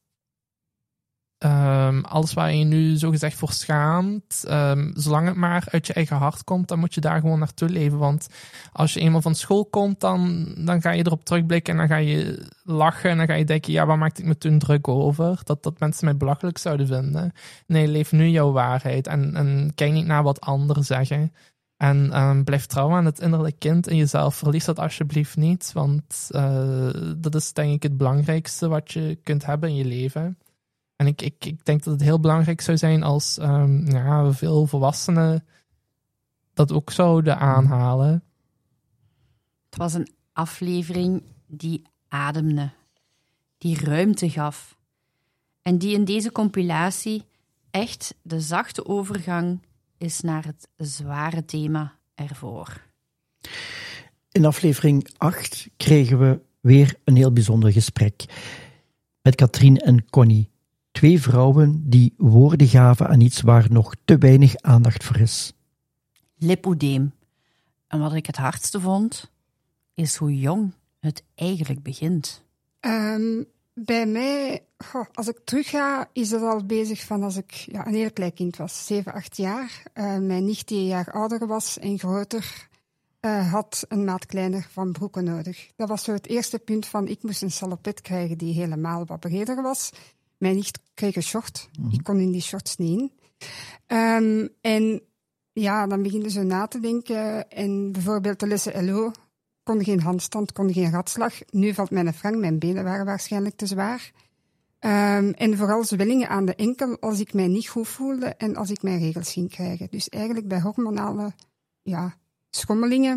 I: alles waar je nu zogezegd voor schaamt, zolang het maar uit je eigen hart komt, dan moet je daar gewoon naartoe leven. Want als je eenmaal van school komt, dan ga je erop terugblikken en dan ga je lachen en dan ga je denken, ja, waar maakte ik me toen druk over? Dat mensen mij belachelijk zouden vinden. Nee, leef nu jouw waarheid en kijk niet naar wat anderen zeggen. En blijf trouw aan het innerlijke kind in jezelf. Verlies dat alsjeblieft niet, want dat is denk ik het belangrijkste wat je kunt hebben in je leven. En ik denk dat het heel belangrijk zou zijn als veel volwassenen dat ook zouden aanhalen.
B: Het was een aflevering die ademde, die ruimte gaf. En die in deze compilatie echt de zachte overgang is naar het zware thema ervoor.
C: In aflevering 8 kregen we weer een heel bijzonder gesprek met Katrien en Connie. 2 vrouwen die woorden gaven aan iets waar nog te weinig aandacht voor is.
B: Lipodeem. En wat ik het hardste vond, is hoe jong het eigenlijk begint.
J: Bij mij, als ik terugga, is het al bezig van als ik een heel klein kind was, 7, 8 jaar. Mijn nicht die een jaar ouder was en groter, had een maat kleiner van broeken nodig. Dat was zo het eerste punt van, ik moest een salopet krijgen die helemaal wat breder was. Mijn nicht kreeg een short. Ik kon in die shorts niet in. En ja, dan begin je zo na te denken. En bijvoorbeeld de lessen LO kon geen handstand, kon geen ratslag. Nu valt mijn frank, mijn benen waren waarschijnlijk te zwaar. En vooral zwellingen aan de enkel als ik mij niet goed voelde en als ik mijn regels ging krijgen. Dus eigenlijk bij hormonale schommelingen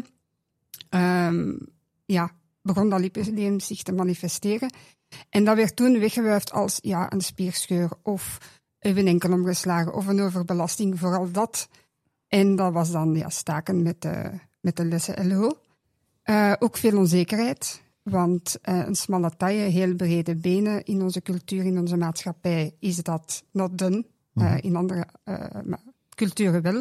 J: begon dat lipodeem zich te manifesteren. En dat werd toen weggewuifd als een spierscheur of een enkel omgeslagen of een overbelasting, vooral dat. En dat was dan staken met de lessen LO. Ook veel onzekerheid, want een smalle taille, heel brede benen in onze cultuur, in onze maatschappij, is dat not done. In andere culturen wel.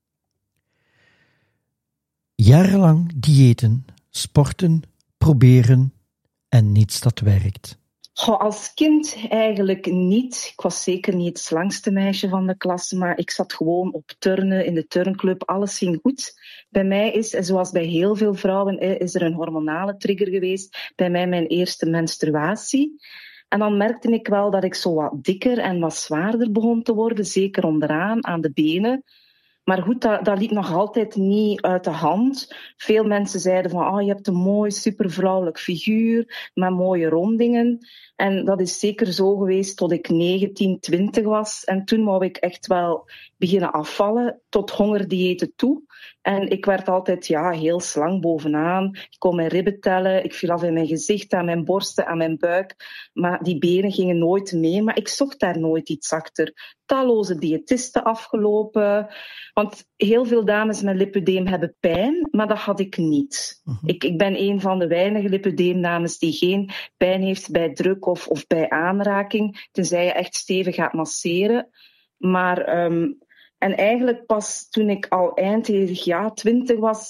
C: Jarenlang diëten, sporten, proberen en niets dat werkt.
K: Als kind eigenlijk niet. Ik was zeker niet het slangste meisje van de klas, maar ik zat gewoon op turnen, in de turnclub. Alles ging goed. Bij mij is, zoals bij heel veel vrouwen, is er een hormonale trigger geweest. Bij mij mijn eerste menstruatie. En dan merkte ik wel dat ik zo wat dikker en wat zwaarder begon te worden, zeker onderaan, aan de benen. Maar goed, dat liep nog altijd niet uit de hand. Veel mensen zeiden van, je hebt een mooi, supervrouwelijk figuur, met mooie rondingen. En dat is zeker zo geweest tot ik 19, 20 was. En toen wou ik echt wel beginnen afvallen, tot hongerdiëten toe. En ik werd altijd heel slank bovenaan. Ik kon mijn ribben tellen, ik viel af in mijn gezicht, aan mijn borsten, aan mijn buik. Maar die benen gingen nooit mee, maar ik zocht daar nooit iets achter. Talloze diëtisten afgelopen. Want heel veel dames met lipodeem hebben pijn, maar dat had ik niet. Ik ben een van de weinige lipodeemdames die geen pijn heeft bij druk of bij aanraking, tenzij je echt stevig gaat masseren. Maar en eigenlijk pas toen ik al eind 20 was,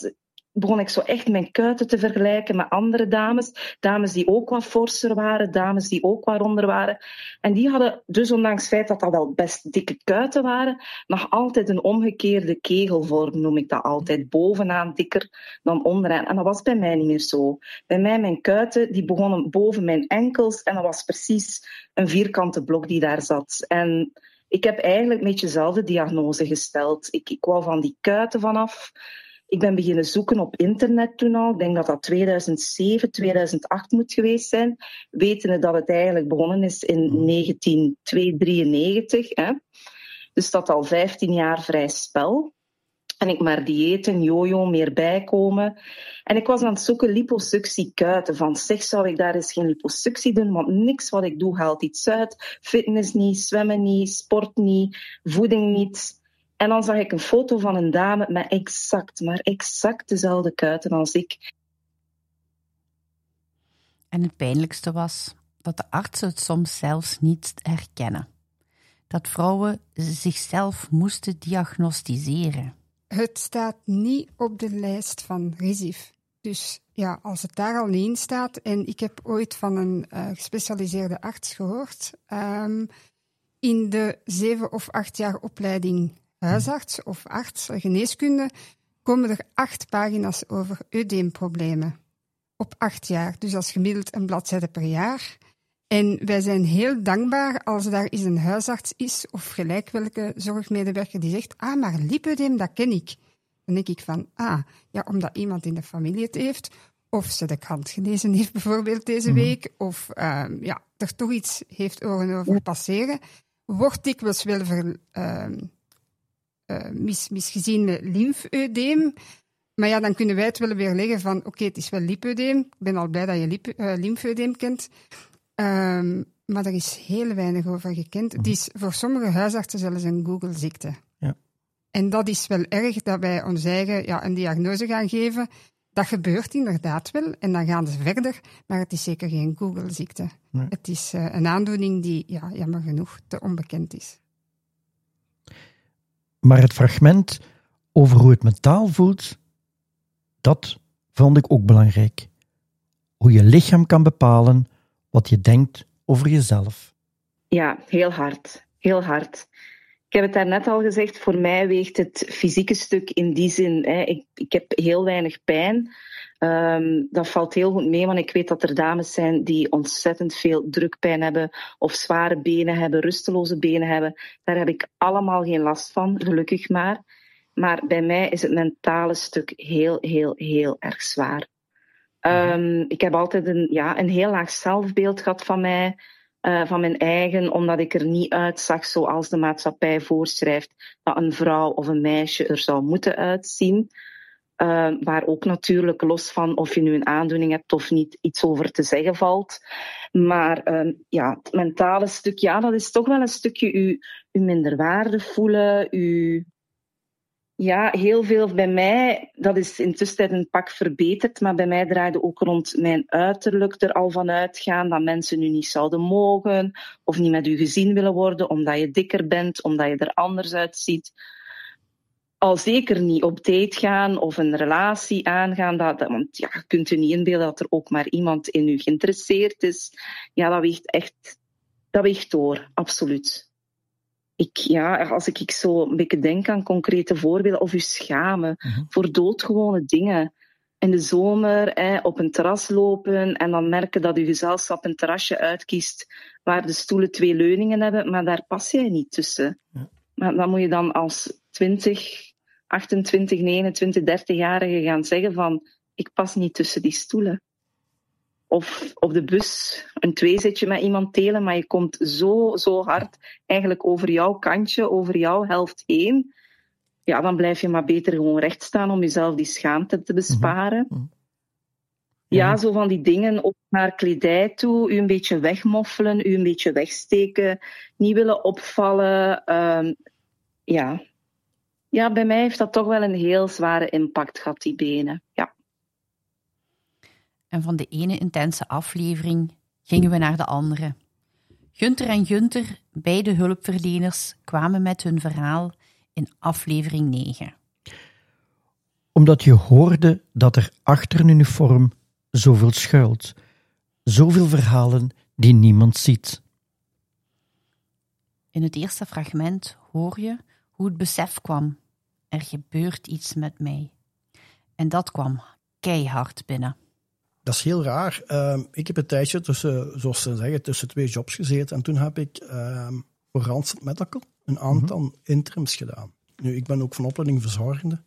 K: begon ik zo echt mijn kuiten te vergelijken met andere dames. Dames die ook wat forser waren, dames die ook wat ronder waren. En die hadden dus, ondanks het feit dat dat wel best dikke kuiten waren, nog altijd een omgekeerde kegelvorm, noem ik dat altijd. Bovenaan dikker dan onderaan. En dat was bij mij niet meer zo. Bij mij, mijn kuiten, die begonnen boven mijn enkels en dat was precies een vierkante blok die daar zat. En ik heb eigenlijk een beetje dezelfde diagnose gesteld. Ik wou van die kuiten vanaf. Ik ben beginnen zoeken op internet toen al. Ik denk dat dat 2007, 2008 moet geweest zijn. Wetende dat het eigenlijk begonnen is in 1993. Hè. Dus dat al 15 jaar vrij spel. En ik maar diëten, jojo, meer bijkomen. En ik was aan het zoeken liposuctie kuiten. Van zeg, zou ik daar eens geen liposuctie doen? Want niks wat ik doe haalt iets uit. Fitness niet, zwemmen niet, sport niet, voeding niet. En dan zag ik een foto van een dame met exact dezelfde kuiten als ik.
B: En het pijnlijkste was dat de artsen het soms zelfs niet herkennen. Dat vrouwen zichzelf moesten diagnosticeren.
J: Het staat niet op de lijst van RIZIV. Dus ja, als het daar al niet in staat... En ik heb ooit van een gespecialiseerde arts gehoord... in de 7 of 8 jaar opleiding huisarts of arts, geneeskunde, komen er 8 pagina's over eudeemproblemen. Op 8 jaar. Dus dat is gemiddeld een bladzijde per jaar. En wij zijn heel dankbaar als er daar eens een huisarts is of gelijk welke zorgmedewerker die zegt, maar lipödeem, dat ken ik. Dan denk ik van, ja, omdat iemand in de familie het heeft, of ze de krant gelezen heeft bijvoorbeeld deze week, of er toch iets heeft horen over passeren, wordt dikwijls wel misgezien met lymfödeem. Maar ja, dan kunnen wij het wel weer leggen van, oké, het is wel lipödeem. Ik ben al blij dat je lymfödeem kent. Maar er is heel weinig over gekend. Het is voor sommige huisartsen zelfs een Google-ziekte. Ja. En dat is wel erg dat wij ons eigen een diagnose gaan geven. Dat gebeurt inderdaad wel en dan gaan ze verder, maar het is zeker geen Google-ziekte. Nee. Het is een aandoening die, jammer genoeg, te onbekend is.
C: Maar het fragment over hoe het mentaal voelt, dat vond ik ook belangrijk. Hoe je lichaam kan bepalen wat je denkt over jezelf.
K: Ja, heel hard. Heel hard. Ik heb het daarnet al gezegd, voor mij weegt het fysieke stuk in die zin. Ik heb heel weinig pijn. Dat valt heel goed mee, want ik weet dat er dames zijn die ontzettend veel drukpijn hebben of zware benen hebben, rusteloze benen hebben. Daar heb ik allemaal geen last van, gelukkig maar. Maar bij mij is het mentale stuk heel, heel, heel erg zwaar. Ik heb altijd een heel laag zelfbeeld gehad van mij, van mijn eigen, omdat ik er niet uitzag zoals de maatschappij voorschrijft dat een vrouw of een meisje er zou moeten uitzien. Waar ook natuurlijk, los van of je nu een aandoening hebt of niet, iets over te zeggen valt. Maar het mentale stuk, dat is toch wel een stukje u minderwaardig voelen, heel veel bij mij, dat is intussen een pak verbeterd, maar bij mij draaide ook rond mijn uiterlijk er al van uitgaan dat mensen u niet zouden mogen of niet met u gezien willen worden omdat je dikker bent, omdat je er anders uitziet. Al zeker niet op date gaan of een relatie aangaan, want je kunt u niet inbeelden dat er ook maar iemand in u geïnteresseerd is. Ja, dat weegt door, absoluut. Als ik zo een beetje denk aan concrete voorbeelden, of u schamen voor doodgewone dingen. In de zomer op een terras lopen en dan merken dat uw gezelschap een terrasje uitkiest waar de stoelen 2 leuningen hebben, maar daar pas jij niet tussen. Ja. Maar dan moet je dan als 20, 28, 29, 30-jarige gaan zeggen van, ik pas niet tussen die stoelen. Of op de bus een 2-zitje met iemand delen, maar je komt zo hard eigenlijk over jouw kantje, over jouw helft heen. Ja, dan blijf je maar beter gewoon recht staan om jezelf die schaamte te besparen. Ja, zo van die dingen, ook naar kledij toe, u een beetje wegmoffelen, u een beetje wegsteken, niet willen opvallen. Bij mij heeft dat toch wel een heel zware impact gehad, die benen. Ja.
B: En van de ene intense aflevering gingen we naar de andere. Gunther en Gunther, beide hulpverleners, kwamen met hun verhaal in aflevering 9.
C: Omdat je hoorde dat er achter een uniform zoveel schuilt. Zoveel verhalen die niemand ziet.
B: In het eerste fragment hoor je hoe het besef kwam. Er gebeurt iets met mij. En dat kwam keihard binnen.
L: Dat is heel raar. Ik heb een tijdje tussen 2 jobs gezeten. En toen heb ik voor Randstad Medical een aantal interims gedaan. Nu, ik ben ook van opleiding verzorgende.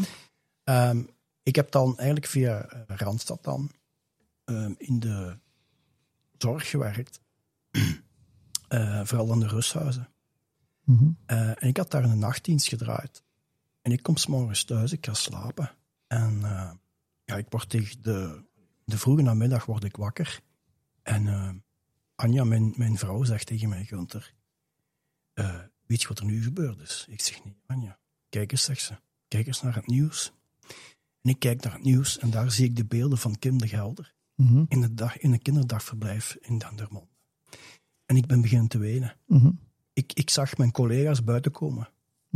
L: Ik heb dan eigenlijk via Randstad dan in de zorg gewerkt. Vooral aan de rusthuizen. En ik had daar een nachtdienst gedraaid. En ik kom 's morgens thuis, ik ga slapen. En ik word tegen de vroege namiddag word ik wakker. En Anja, mijn vrouw, zegt tegen mij, Gunther, weet je wat er nu gebeurd is? Ik zeg, nee, Anja, kijk eens, zegt ze. Kijk eens naar het nieuws. En ik kijk naar het nieuws en daar zie ik de beelden van Kim de Gelder in een kinderdagverblijf in Dendermonde. En ik ben beginnen te wenen. Ik zag mijn collega's buiten komen.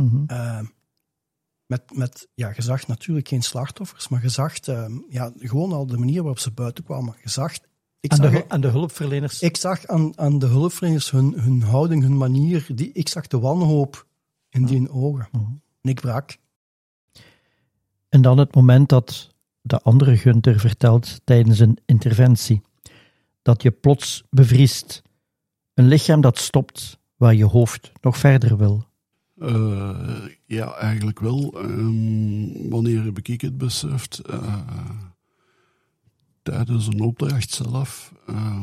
L: Je zag natuurlijk geen slachtoffers, maar je zag gewoon al de manier waarop ze buiten kwamen.
C: Aan de hulpverleners?
L: Ik zag aan de hulpverleners hun houding, hun manier. Ik zag de wanhoop in die ogen. En ik brak.
C: En dan het moment dat de andere Gunther vertelt tijdens een interventie. Dat je plots bevriest. Een lichaam dat stopt waar je hoofd nog verder wil.
M: Ja, eigenlijk wel. Wanneer heb ik het beseft? Tijdens een opdracht zelf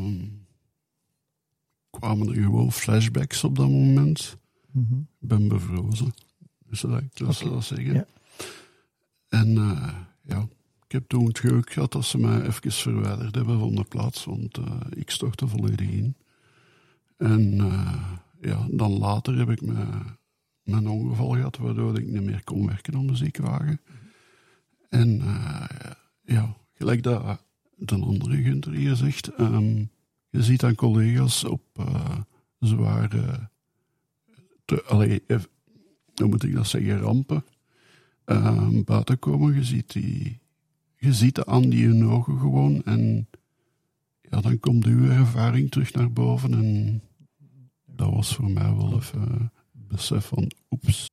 M: kwamen er gewoon flashbacks op dat moment. Ik ben bevrozen. Dus dat ik dat zou zeggen. Ja. En ik heb toen het geluk gehad dat ze mij even verwijderd hebben van de plaats, want ik stortte volledig in. En dan later heb ik mijn ongeval gehad, waardoor ik niet meer kon werken op de ziekenwagen. En gelijk dat de andere Gunther hier zegt, je ziet aan collega's op zware, hoe moet ik dat zeggen, rampen buiten komen. Je ziet dat aan die hun ogen gewoon en dan komt uw ervaring terug naar boven en dat was voor mij wel even besef van oeps.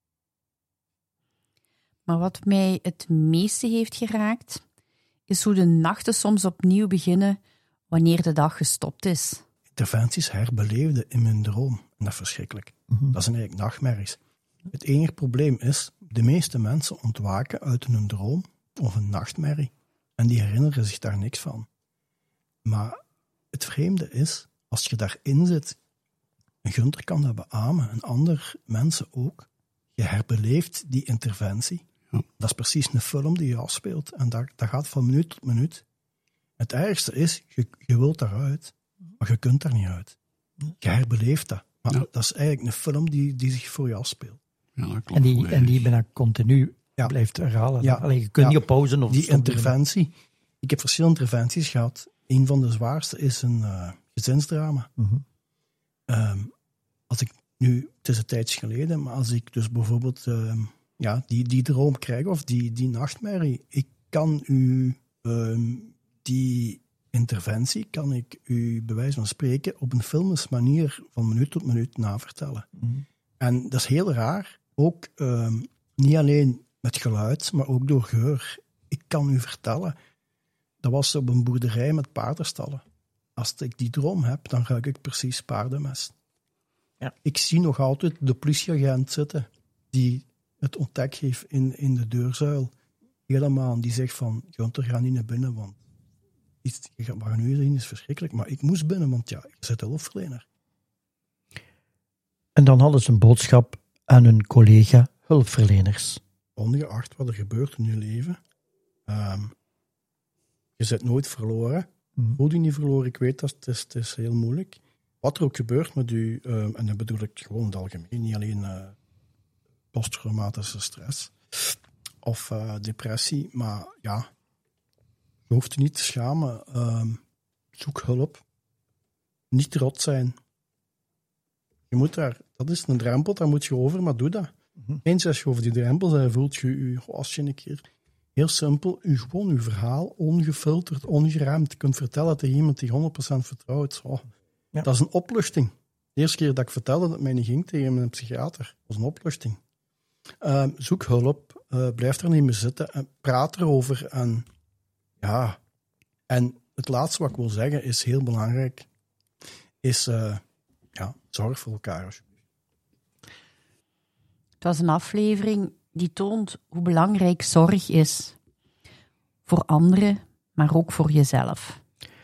B: Maar wat mij het meeste heeft geraakt, is hoe de nachten soms opnieuw beginnen wanneer de dag gestopt is.
L: Interventies herbeleefde in mijn droom. En dat is verschrikkelijk. Dat zijn eigenlijk nachtmerries. Het enige probleem is, de meeste mensen ontwaken uit een droom of een nachtmerrie. En die herinneren zich daar niks van. Maar het vreemde is, als je daarin zit, Gunther kan dat beamen, en andere mensen ook, je herbeleeft die interventie. Ja. Dat is precies een film die je afspeelt. En dat gaat van minuut tot minuut. Het ergste is, je wilt daaruit, maar je kunt daar niet uit. Je herbeleeft dat. Maar dat is eigenlijk een film die zich voor je afspeelt.
M: Ja, dat klopt.
C: En die bijna continu blijft herhalen. Ja. Allee, je kunt niet op pauze. Of
L: die interventie. Ik heb verschillende interventies gehad. Een van de zwaarste is een gezinsdrama. Als ik nu, het is een tijdje geleden, maar als ik dus bijvoorbeeld die droom krijg of die nachtmerrie, ik kan u die interventie, kan ik u bij wijze van spreken op een filmische manier van minuut tot minuut navertellen. En dat is heel raar, ook niet alleen met geluid, maar ook door geur. Ik kan u vertellen, dat was op een boerderij met paardenstallen. Als ik die droom heb, dan ruik ik precies paardenmest. Ja. Ik zie nog altijd de politieagent zitten die het ontdekt heeft in de deurzuil. Helemaal, die zegt van, Gunther, ga niet naar binnen, want wat je nu zien is verschrikkelijk. Maar ik moest binnen, want je zit hulpverlener.
C: En dan hadden ze een boodschap aan hun collega hulpverleners.
L: Ongeacht wat er gebeurt in je leven, je zit nooit verloren. Voel je niet verloren, ik weet dat het is heel moeilijk. Wat er ook gebeurt met u, en dat bedoel ik gewoon in het algemeen, niet alleen posttraumatische stress of depressie, maar ja, je hoeft je niet te schamen. Zoek hulp. Niet trots zijn. Je moet dat is een drempel, daar moet je over, maar doe dat. Eens als je over die drempel bent, voelt je als je een keer heel simpel, gewoon uw verhaal ongefilterd, ongeremd kunt vertellen tegen iemand die 100% vertrouwt. Oh, ja. Dat is een opluchting. De eerste keer dat ik vertelde dat het mij niet ging tegen mijn psychiater, was een opluchting. Zoek hulp, blijf er niet mee zitten, praat erover. En het laatste wat ik wil zeggen is heel belangrijk, is zorg voor elkaar.
B: Het was een aflevering die toont hoe belangrijk zorg is. Voor anderen, maar ook voor jezelf.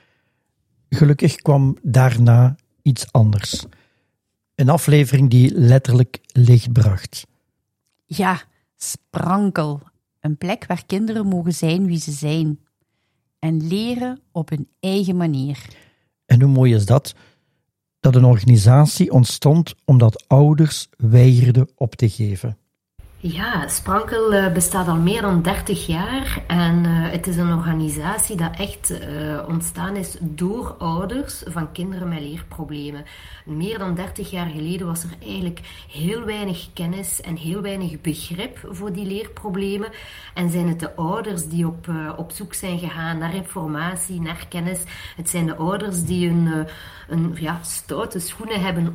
C: Gelukkig kwam daarna iets anders. Een aflevering die letterlijk licht bracht.
B: Ja, Sprankel. Een plek waar kinderen mogen zijn wie ze zijn. En leren op hun eigen manier.
C: En hoe mooi is dat? Dat een organisatie ontstond omdat ouders weigerden op te geven.
N: Ja, Sprankel bestaat al meer dan 30 jaar en het is een organisatie dat echt ontstaan is door ouders van kinderen met leerproblemen. Meer dan 30 jaar geleden was er eigenlijk heel weinig kennis en heel weinig begrip voor die leerproblemen. En zijn het de ouders die op zoek zijn gegaan naar informatie, naar kennis. Het zijn de ouders die hun stoute schoenen hebben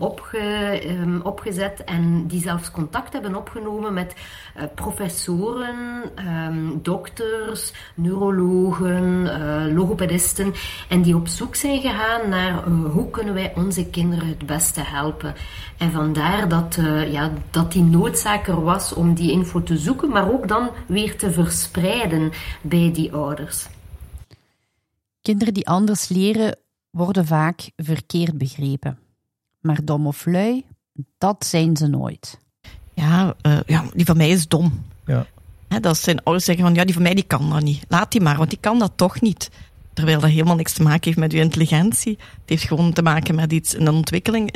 N: opgezet en die zelfs contact hebben opgenomen met professoren, dokters, neurologen, logopedisten en die op zoek zijn gegaan naar hoe kunnen wij onze kinderen het beste helpen. En vandaar dat die noodzaak er was om die info te zoeken, maar ook dan weer te verspreiden bij die ouders.
B: Kinderen die anders leren worden vaak verkeerd begrepen. Maar dom of lui, dat zijn ze nooit.
O: Ja, die van mij is dom.
C: Ja.
O: Dat zijn ouders zeggen van, die van mij die kan dat niet. Laat die maar, want die kan dat toch niet. Terwijl dat helemaal niks te maken heeft met uw intelligentie. Het heeft gewoon te maken met iets, een ontwikkeling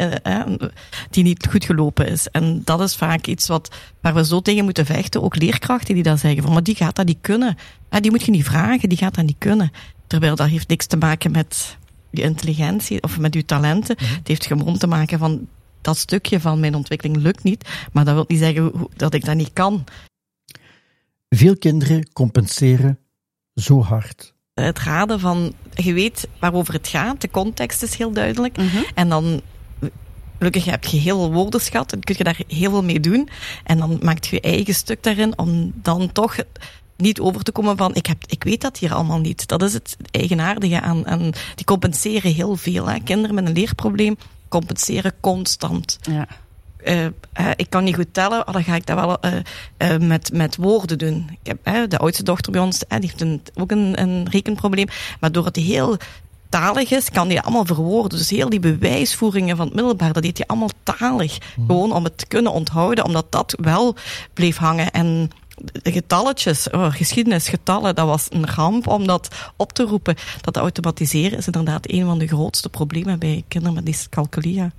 O: die niet goed gelopen is. En dat is vaak iets waar we zo tegen moeten vechten. Ook leerkrachten die dat zeggen van, maar die gaat dat niet kunnen. Die moet je niet vragen, die gaat dat niet kunnen. Terwijl dat heeft niks te maken met je intelligentie of met uw talenten. Het heeft gewoon te maken van, dat stukje van mijn ontwikkeling lukt niet, maar dat wil niet zeggen dat ik dat niet kan.
C: Veel kinderen compenseren zo hard.
O: Het raden van, je weet waarover het gaat, de context is heel duidelijk. En dan, gelukkig heb je heel veel woordenschat en kun je daar heel veel mee doen. En dan maakt je je eigen stuk daarin om dan toch niet over te komen van, ik weet dat hier allemaal niet. Dat is het eigenaardige aan die compenseren heel veel. Hè. Kinderen met een leerprobleem compenseren constant.
B: Ja.
O: Ik kan niet goed tellen, dan ga ik dat wel met woorden doen. Ik heb de oudste dochter bij ons, die heeft ook een rekenprobleem, maar door het heel talig is, kan die allemaal verwoorden. Dus heel die bewijsvoeringen van het middelbaar, dat deed hij allemaal talig. Gewoon om het te kunnen onthouden, omdat dat wel bleef hangen. En de getalletjes, geschiedenisgetallen, dat was een ramp om dat op te roepen. Dat automatiseren is inderdaad een van de grootste problemen bij kinderen met dyscalculie.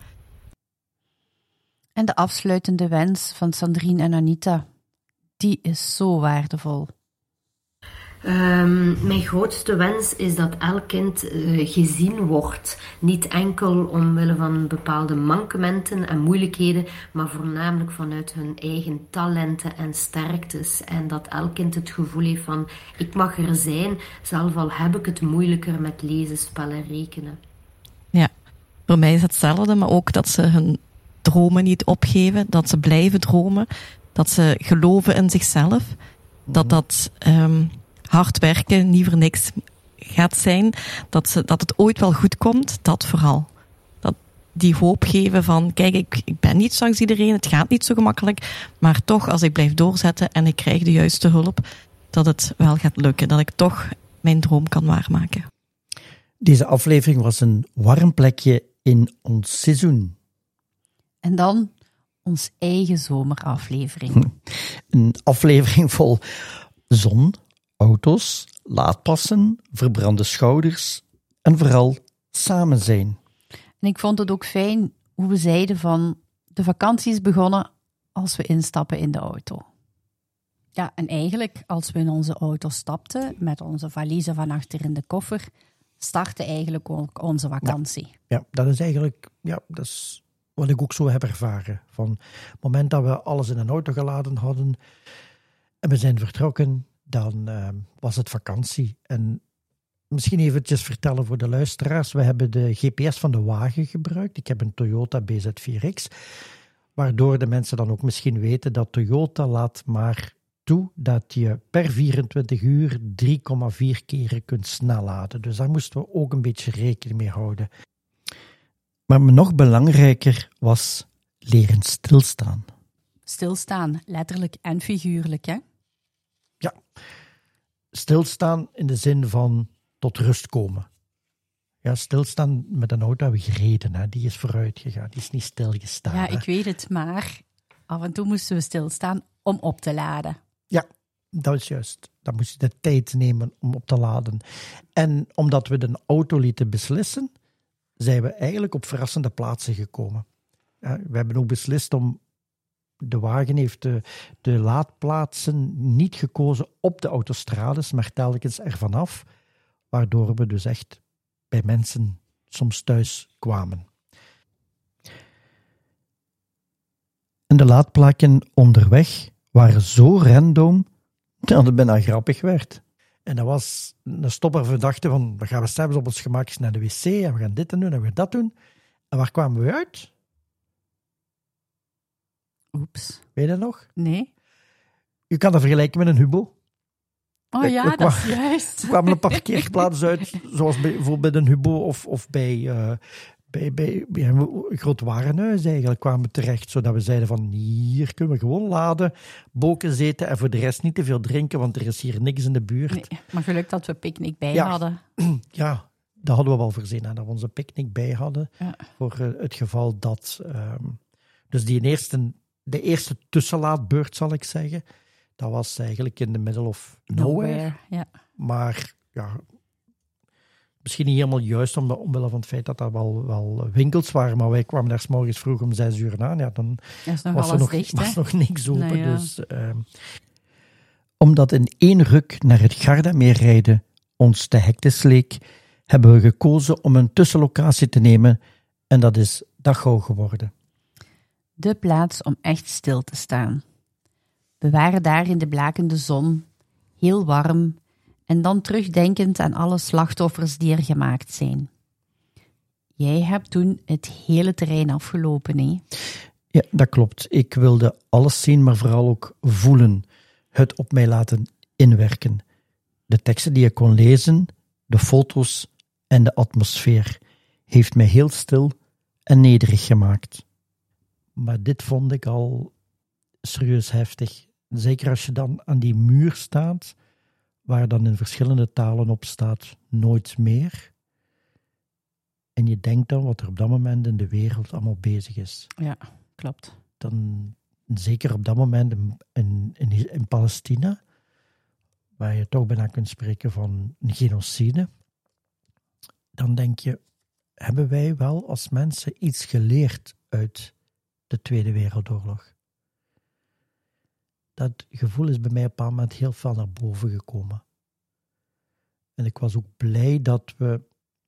B: En de afsluitende wens van Sandrine en Anita, die is zo waardevol.
N: Mijn grootste wens is dat elk kind gezien wordt. Niet enkel omwille van bepaalde mankementen en moeilijkheden, maar voornamelijk vanuit hun eigen talenten en sterktes. En dat elk kind het gevoel heeft van, ik mag er zijn, zelf al heb ik het moeilijker met lezen, spellen, rekenen. Ja,
O: voor mij is hetzelfde, maar ook dat ze hun dromen niet opgeven, dat ze blijven dromen, dat ze geloven in zichzelf, dat hard werken niet voor niks gaat zijn, dat het ooit wel goed komt, dat vooral. Dat die hoop geven van, kijk, ik ben niet zoals iedereen, het gaat niet zo gemakkelijk, maar toch, als ik blijf doorzetten en ik krijg de juiste hulp, dat het wel gaat lukken, dat ik toch mijn droom kan waarmaken.
C: Deze aflevering was een warm plekje in ons seizoen.
B: En dan ons eigen zomeraflevering.
C: Een aflevering vol zon, auto's, laadpassen, verbrande schouders en vooral samen zijn.
B: En ik vond het ook fijn hoe we zeiden van, de vakantie is begonnen als we instappen in de auto. Ja, en eigenlijk als we in onze auto stapten, met onze valiezen van achter in de koffer, startte eigenlijk ook onze vakantie.
C: Ja, dat is eigenlijk, dat is wat ik ook zo heb ervaren. Van het moment dat we alles in een auto geladen hadden en we zijn vertrokken, dan was het vakantie. En misschien eventjes vertellen voor de luisteraars. We hebben de GPS van de wagen gebruikt. Ik heb een Toyota BZ4X. Waardoor de mensen dan ook misschien weten dat Toyota laat maar toe dat je per 24 uur 3,4 keren kunt snelladen. Dus daar moesten we ook een beetje rekening mee houden. Maar nog belangrijker was leren stilstaan.
B: Stilstaan, letterlijk en figuurlijk, hè?
C: Ja, stilstaan in de zin van tot rust komen. Ja, stilstaan met een auto hebben we gereden, hè. Die is vooruit gegaan, die is niet stilgestaan.
B: Ja,
C: hè.
B: ik weet het, maar af en toe moesten we stilstaan om op te laden.
C: Ja, dat is juist. Dan moest je de tijd nemen om op te laden. En omdat we de auto lieten beslissen, zijn we eigenlijk op verrassende plaatsen gekomen. Ja, we hebben ook beslist om... De wagen heeft de laadplaatsen niet gekozen op de autostrades, maar telkens ervan af, waardoor we dus echt bij mensen soms thuis kwamen. En de laadplekken onderweg waren zo random dat het bijna grappig werd. En dat was een stopper. We dachten van, we gaan straks op ons gemak naar de wc en we gaan dit doen en we gaan dat doen. En waar kwamen we uit?
B: Oeps.
C: Weet je dat nog?
B: Nee.
C: Je kan dat vergelijken met een Hubo.
B: Oh ja, dat is juist.
C: Er kwamen een parkeerplaats uit, zoals bijvoorbeeld bij een Hubo of bij een groot warenhuis eigenlijk kwamen we terecht, zodat we zeiden van hier kunnen we gewoon laden, boken zeten en voor de rest niet te veel drinken, want er is hier niks in de buurt.
B: Nee, maar geluk dat we picknick bij
C: Ja.
B: hadden.
C: Ja, dat hadden we wel voorzien, hè, dat we onze picknick bij hadden,
B: Ja.
C: voor het geval dat... dus de eerste tussenlaadbeurt, zal ik zeggen, dat was eigenlijk in the middle of nowhere.
B: Ja.
C: Maar ja, misschien niet helemaal juist omwille van het feit dat dat wel winkels waren, maar wij kwamen daar 's morgens vroeg om 6 uur aan. Ja, dan
B: is nog
C: was er
B: alles
C: nog,
B: dicht,
C: was
B: hè?
C: nog niks open.
B: Nou ja.
C: Dus, omdat in één ruk naar het Gardameer rijden ons te hectisch leek, hebben we gekozen om een tussenlocatie te nemen en dat is Dachau geworden.
B: De plaats om echt stil te staan. We waren daar in de blakende zon, heel warm, en dan terugdenkend aan alle slachtoffers die er gemaakt zijn. Jij hebt toen het hele terrein afgelopen, hè?
C: Ja, dat klopt. Ik wilde alles zien, maar vooral ook voelen. Het op mij laten inwerken. De teksten die ik kon lezen, de foto's en de atmosfeer heeft mij heel stil en nederig gemaakt. Maar dit vond ik al serieus heftig. Zeker als je dan aan die muur staat, waar dan in verschillende talen op staat, nooit meer. En je denkt dan wat er op dat moment in de wereld allemaal bezig is.
B: Ja, klopt.
C: Dan, zeker op dat moment in Palestina, waar je toch bijna kunt spreken van een genocide, dan denk je, hebben wij wel als mensen iets geleerd uit de Tweede Wereldoorlog? Dat gevoel is bij mij op een bepaald moment heel veel naar boven gekomen. En ik was ook blij dat we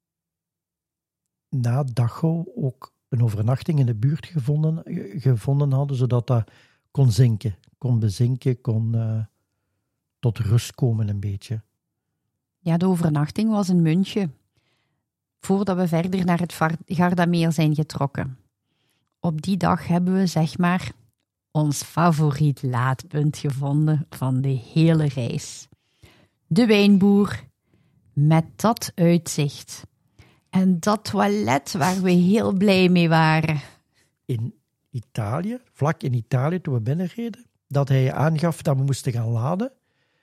C: na Dachau ook een overnachting in de buurt gevonden hadden, zodat dat kon zinken, kon bezinken, kon tot rust komen een beetje.
B: Ja, de overnachting was in München, voordat we verder naar het Gardameer zijn getrokken. Op die dag hebben we, zeg maar, ons favoriet laadpunt gevonden van de hele reis. De Wijnboer, met dat uitzicht. En dat toilet waar we heel blij mee waren.
C: In Italië, vlak in Italië, toen we binnenreden, dat hij aangaf dat we moesten gaan laden,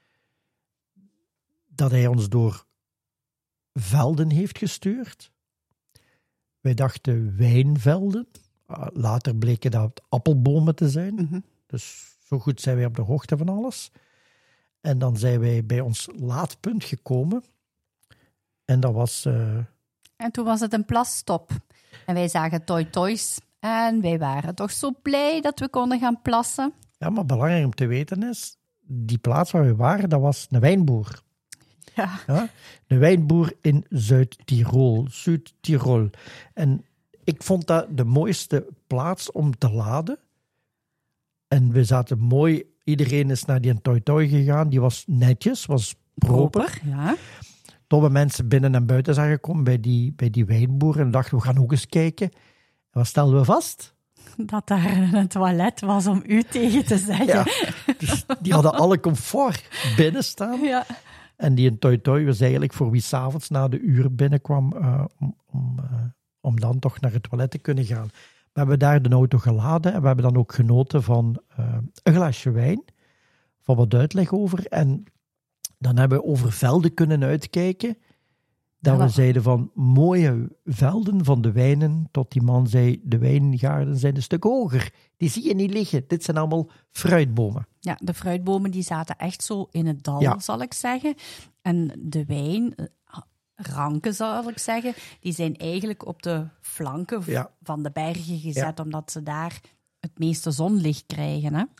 C: dat hij ons door velden heeft gestuurd. Wij dachten wijnvelden. Later bleken dat appelbomen te zijn.
B: Mm-hmm.
C: Dus zo goed zijn wij op de hoogte van alles. En dan zijn wij bij ons laadpunt gekomen. En dat was...
B: En toen was het een plasstop. En wij zagen toys. En wij waren toch zo blij dat we konden gaan plassen.
C: Ja, maar belangrijk om te weten is, die plaats waar we waren, dat was een wijnboer.
B: Ja.
C: Ja? Een wijnboer in Zuid-Tirol. En ik vond dat de mooiste plaats om te laden. En we zaten mooi Iedereen is naar die Toi gegaan. Die was netjes, was proper.
B: Ja.
C: Toen we mensen binnen en buiten zijn gekomen bij die wijnboer en dachten, we gaan ook eens kijken. En wat stelden we vast?
B: Dat daar een toilet was om u tegen te zeggen.
C: Ja, dus die hadden alle comfort binnen staan.
B: Ja.
C: En die Toi was eigenlijk voor wie 's avonds na de uren binnenkwam om dan toch naar het toilet te kunnen gaan. We hebben daar de auto geladen en we hebben dan ook genoten van een glaasje wijn, van wat uitleg over. En dan hebben we over velden kunnen uitkijken. Dat we zeiden van mooie velden van de wijnen, tot die man zei, de wijngaarden zijn een stuk hoger. Die zie je niet liggen. Dit zijn allemaal fruitbomen.
B: Ja, de fruitbomen die zaten echt zo in het dal, zal ik zeggen. En de wijnranken, zal ik zeggen, die zijn eigenlijk op de flanken van de bergen gezet, omdat ze daar het meeste zonlicht krijgen. Hè?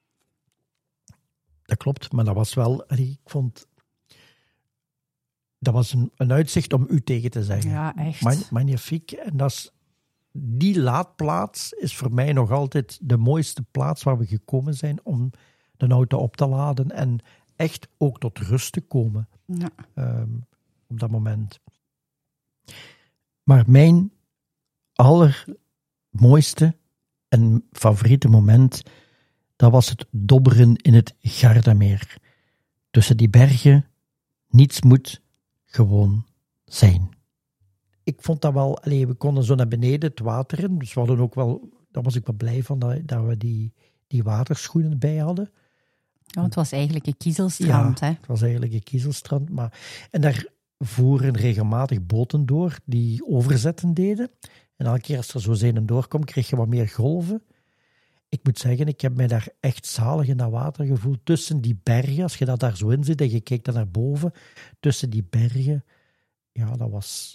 C: Dat klopt, maar dat was wel, ik vond... Dat was een uitzicht om u tegen te zeggen.
B: Ja, echt.
C: Magnifiek. En die laadplaats is voor mij nog altijd de mooiste plaats waar we gekomen zijn om de auto op te laden en echt ook tot rust te komen op dat moment. Maar mijn allermooiste en favoriete moment, dat was het dobberen in het Gardameer. Tussen die bergen, niets moet gewoon zijn. Ik vond dat wel, we konden zo naar beneden het water in, dus we hadden ook wel, daar was ik wel blij van dat we die waterschoenen bij hadden.
B: Ja, het was eigenlijk een kiezelstrand.
C: Ja,
B: hè?
C: Het was eigenlijk een kiezelstrand. En daar voeren regelmatig boten door die overzetten deden. En elke keer als er zo zeeën doorkwam, kreeg je wat meer golven. Ik moet zeggen, ik heb mij daar echt zalig in dat water gevoeld. Tussen die bergen, als je dat daar zo in zit en je kijkt dan naar boven, tussen die bergen, ja, dat was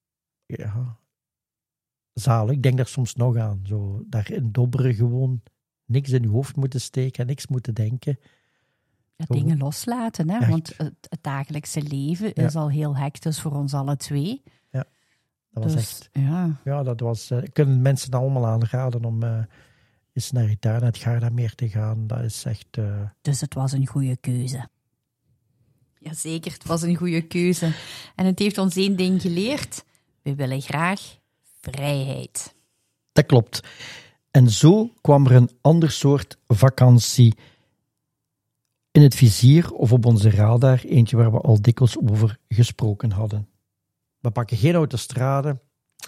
C: zalig. Ik denk daar soms nog aan. Zo daarin dobberen, gewoon niks in je hoofd moeten steken en niks moeten denken.
B: Ja, dingen loslaten, hè? Want het dagelijkse leven is al heel hectisch voor ons alle twee.
C: Ja, dat was echt... Ja, dat was... kunnen mensen allemaal aanraden om eens naar het Gardameer te gaan. Dat is echt...
B: Dus het was een goede keuze. Jazeker, het was een goede keuze. En het heeft ons één ding geleerd. We willen graag vrijheid.
C: Dat klopt. En zo kwam er een ander soort vakantie in het vizier of op onze radar, eentje waar we al dikwijls over gesproken hadden. We pakken geen autostrade,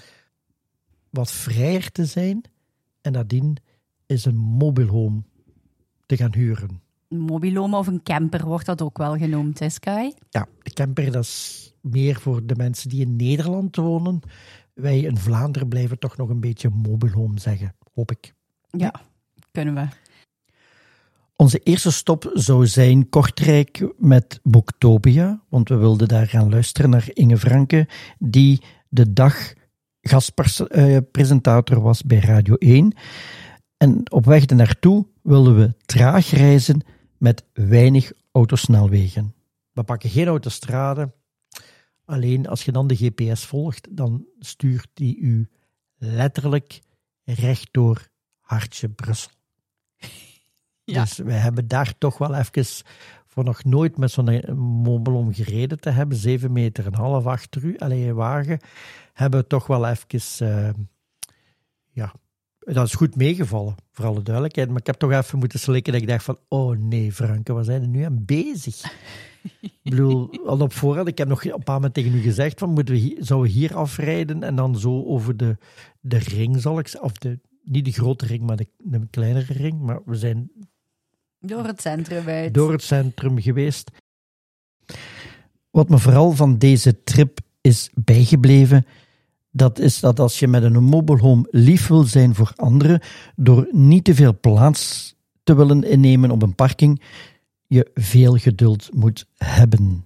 C: wat vrijer te zijn en nadien is een mobile home te gaan huren.
B: Een mobile home of een camper wordt dat ook wel genoemd, hè, Sky?
C: Ja, de camper dat is meer voor de mensen die in Nederland wonen. Wij in Vlaanderen blijven toch nog een beetje mobile home zeggen, hoop ik.
B: Ja, kunnen we.
C: Onze eerste stop zou zijn Kortrijk met Booktopia, want we wilden daar gaan luisteren naar Inge Franke, die de dag gastpresentator was bij Radio 1. En op weg ernaartoe wilden we traag reizen met weinig autosnelwegen. We pakken geen autostrade, alleen als je dan de GPS volgt, dan stuurt die u letterlijk recht door hartje Brussel. Ja. Dus wij hebben daar toch wel even, voor nog nooit met zo'n mobilom gereden te hebben, 7,5 meter achter u, een wagen, hebben we toch wel even, dat is goed meegevallen, voor alle duidelijkheid. Maar ik heb toch even moeten slikken dat ik dacht van, oh nee, Franke, wat zijn we nu aan bezig? Ik bedoel, al op voorhand, ik heb nog een paar moment tegen u gezegd van, zouden we hier afrijden en dan zo over de ring, zal ik zeggen, of niet de grote ring, maar de kleinere ring, maar we zijn
B: door het centrum uit.
C: Door het centrum geweest. Wat me vooral van deze trip is bijgebleven, dat is dat als je met een mobile home lief wil zijn voor anderen, door niet te veel plaats te willen innemen op een parking, je veel geduld moet hebben.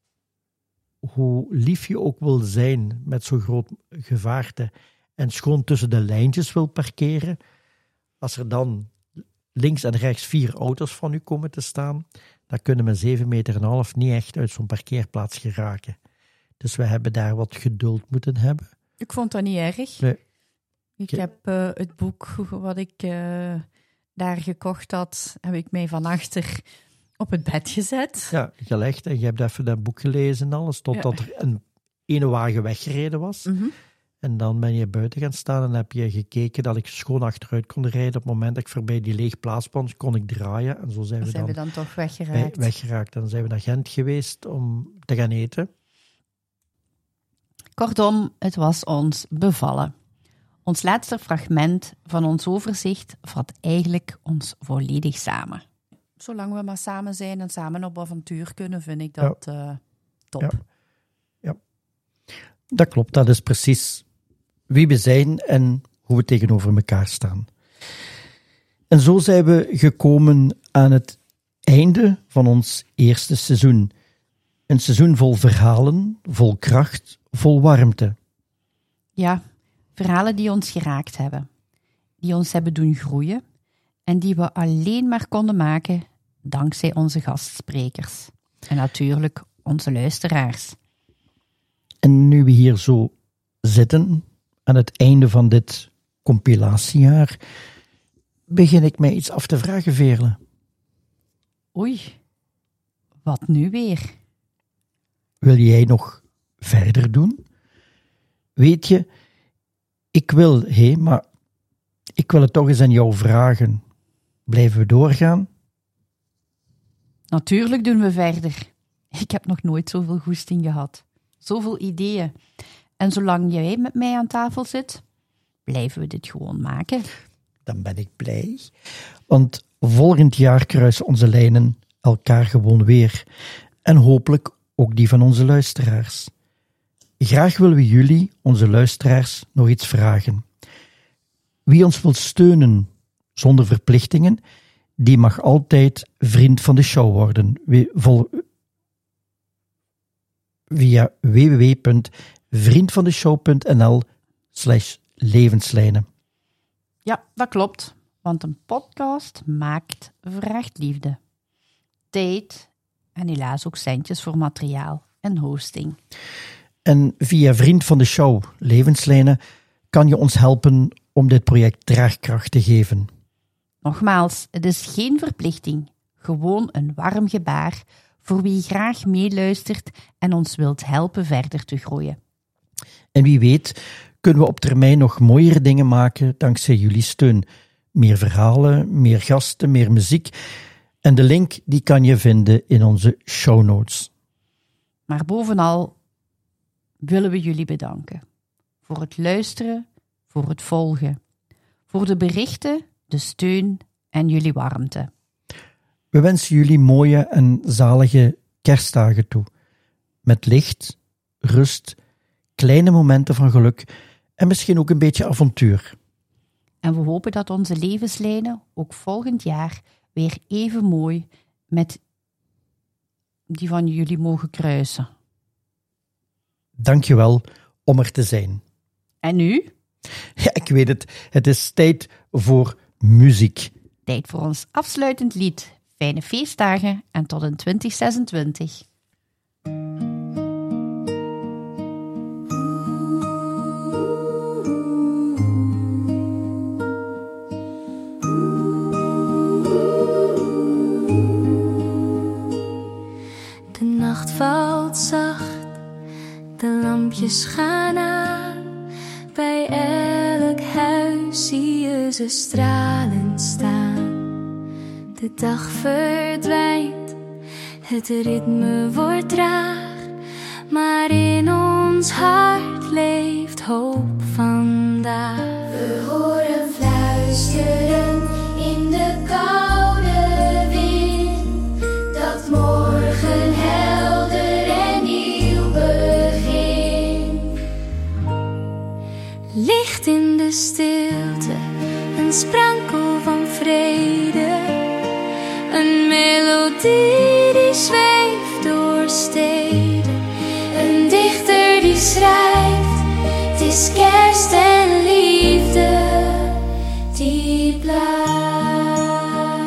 C: Hoe lief je ook wil zijn met zo'n groot gevaarte en schoon tussen de lijntjes wil parkeren, als er dan links en rechts 4 auto's van u komen te staan, dan kunnen we 7,5 meter niet echt uit zo'n parkeerplaats geraken. Dus we hebben daar wat geduld moeten hebben.
B: Ik vond dat niet erg.
C: Nee.
B: Ik heb het boek wat ik daar gekocht had, heb ik mij van achter op het bed gezet.
C: Ja, gelegd en je hebt even dat boek gelezen en alles, totdat er een ene wagen weggereden was.
B: Mm-hmm.
C: En dan ben je buiten gaan staan en heb je gekeken dat ik schoon achteruit kon rijden. Op het moment dat ik voorbij die leeg plaatsband kon ik draaien. En zo zijn we
B: dan toch weggeraakt.
C: weggeraakt. En dan zijn we naar Gent geweest om te gaan eten.
B: Kortom, het was ons bevallen. Ons laatste fragment van ons overzicht vat eigenlijk ons volledig samen. Zolang we maar samen zijn en samen op avontuur kunnen, vind ik dat top.
C: Ja, dat klopt. Dat is precies wie we zijn en hoe we tegenover elkaar staan. En zo zijn we gekomen aan het einde van ons eerste seizoen. Een seizoen vol verhalen, vol kracht, vol warmte.
B: Ja, verhalen die ons geraakt hebben, die ons hebben doen groeien en die we alleen maar konden maken dankzij onze gastsprekers. En natuurlijk onze luisteraars.
C: En nu we hier zo zitten, aan het einde van dit compilatiejaar, begin ik mij iets af te vragen, Veerle.
B: Oei, wat nu weer?
C: Wil jij nog verder doen? Weet je, ik wil, maar ik wil het toch eens aan jou vragen. Blijven we doorgaan?
B: Natuurlijk doen we verder. Ik heb nog nooit zoveel goesting gehad. Zoveel ideeën. En zolang jij met mij aan tafel zit, blijven we dit gewoon maken.
C: Dan ben ik blij. Want volgend jaar kruisen onze lijnen elkaar gewoon weer. En hopelijk ook die van onze luisteraars. Graag willen we jullie, onze luisteraars, nog iets vragen. Wie ons wil steunen zonder verplichtingen, die mag altijd vriend van de show worden. Via www.vriendvandeshow.nl/levenslijnen.
B: Ja, dat klopt. Want een podcast vraagt liefde, tijd en helaas ook centjes voor materiaal en hosting.
C: En via Vriend van de Show, Levenslijnen, kan je ons helpen om dit project draagkracht te geven.
B: Nogmaals, het is geen verplichting. Gewoon een warm gebaar voor wie graag meeluistert en ons wilt helpen verder te groeien.
C: En wie weet kunnen we op termijn nog mooiere dingen maken dankzij jullie steun. Meer verhalen, meer gasten, meer muziek. En de link die kan je vinden in onze show notes.
B: Maar bovenal willen we jullie bedanken. Voor het luisteren, voor het volgen. Voor de berichten, de steun en jullie warmte.
C: We wensen jullie mooie en zalige kerstdagen toe. Met licht, rust, kleine momenten van geluk en misschien ook een beetje avontuur.
B: En we hopen dat onze levenslijnen ook volgend jaar weer even mooi met die van jullie mogen kruisen.
C: Dankjewel om er te zijn.
B: En nu?
C: Ja, ik weet het. Het is tijd voor muziek.
B: Tijd voor ons afsluitend lied. Fijne feestdagen en tot in 2026.
P: De nacht valt zacht, de lampjes gaan aan. Bij elk huis zie je ze stralend staan. De dag verdwijnt, het ritme wordt traag. Maar in ons hart leeft hoop vandaag.
Q: We horen fluisteren in de koude wind, dat morgen helder en nieuw begint.
P: Licht in de stilte, een sprankel van vrede. Een melodie die zweeft door steden. Een dichter die schrijft, het is kerst en liefde die blijft.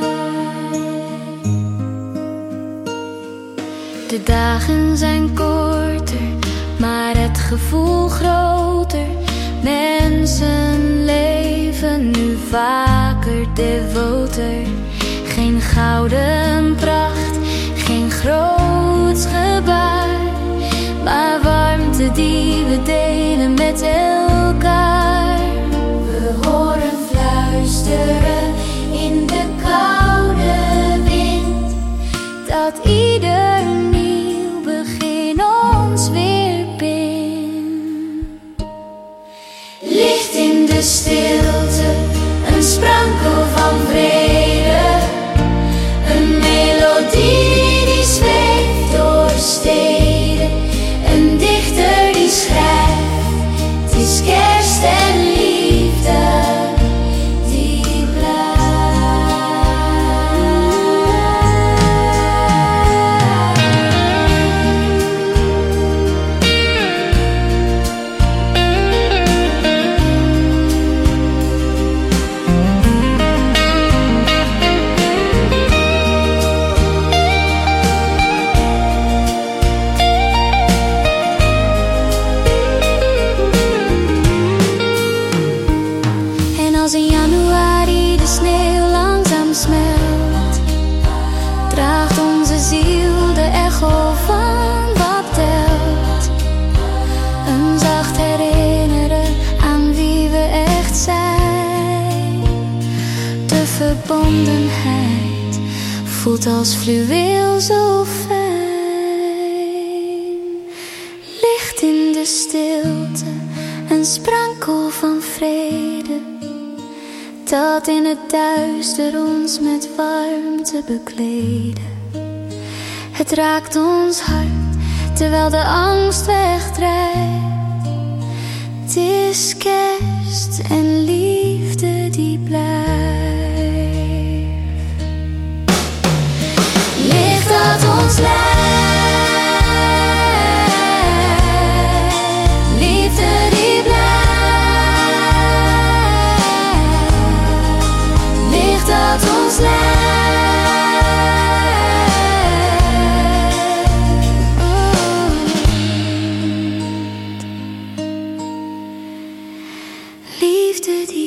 P: De dagen zijn korter, maar het gevoel groter. Mensen leven nu vaker devoter. Geen gouden pracht, geen groots gebaar, maar warmte die we delen met elkaar. We horen fluisteren in de koude wind, dat ieder nieuw begin ons weer bindt. Licht in de stilte, een sprankel van vrede, een melodie die zweeft door steden, een dichter die schrijft. Het is kerst en liefde die als in januari de sneeuw langzaam smelt, draagt onze ziel de echo van wat telt. Een zacht herinneren aan wie we echt zijn. De verbondenheid voelt als fluweel zo fijn. Licht in de stilte, een sprankel van vrede, dat in het duister ons met warmte bekleden. Het raakt ons hart, terwijl de angst wegdrijft. Het is kerst en liefde die blijft. Licht dat ons leidt, liefde die blijft. Dat ons leidt, liefde die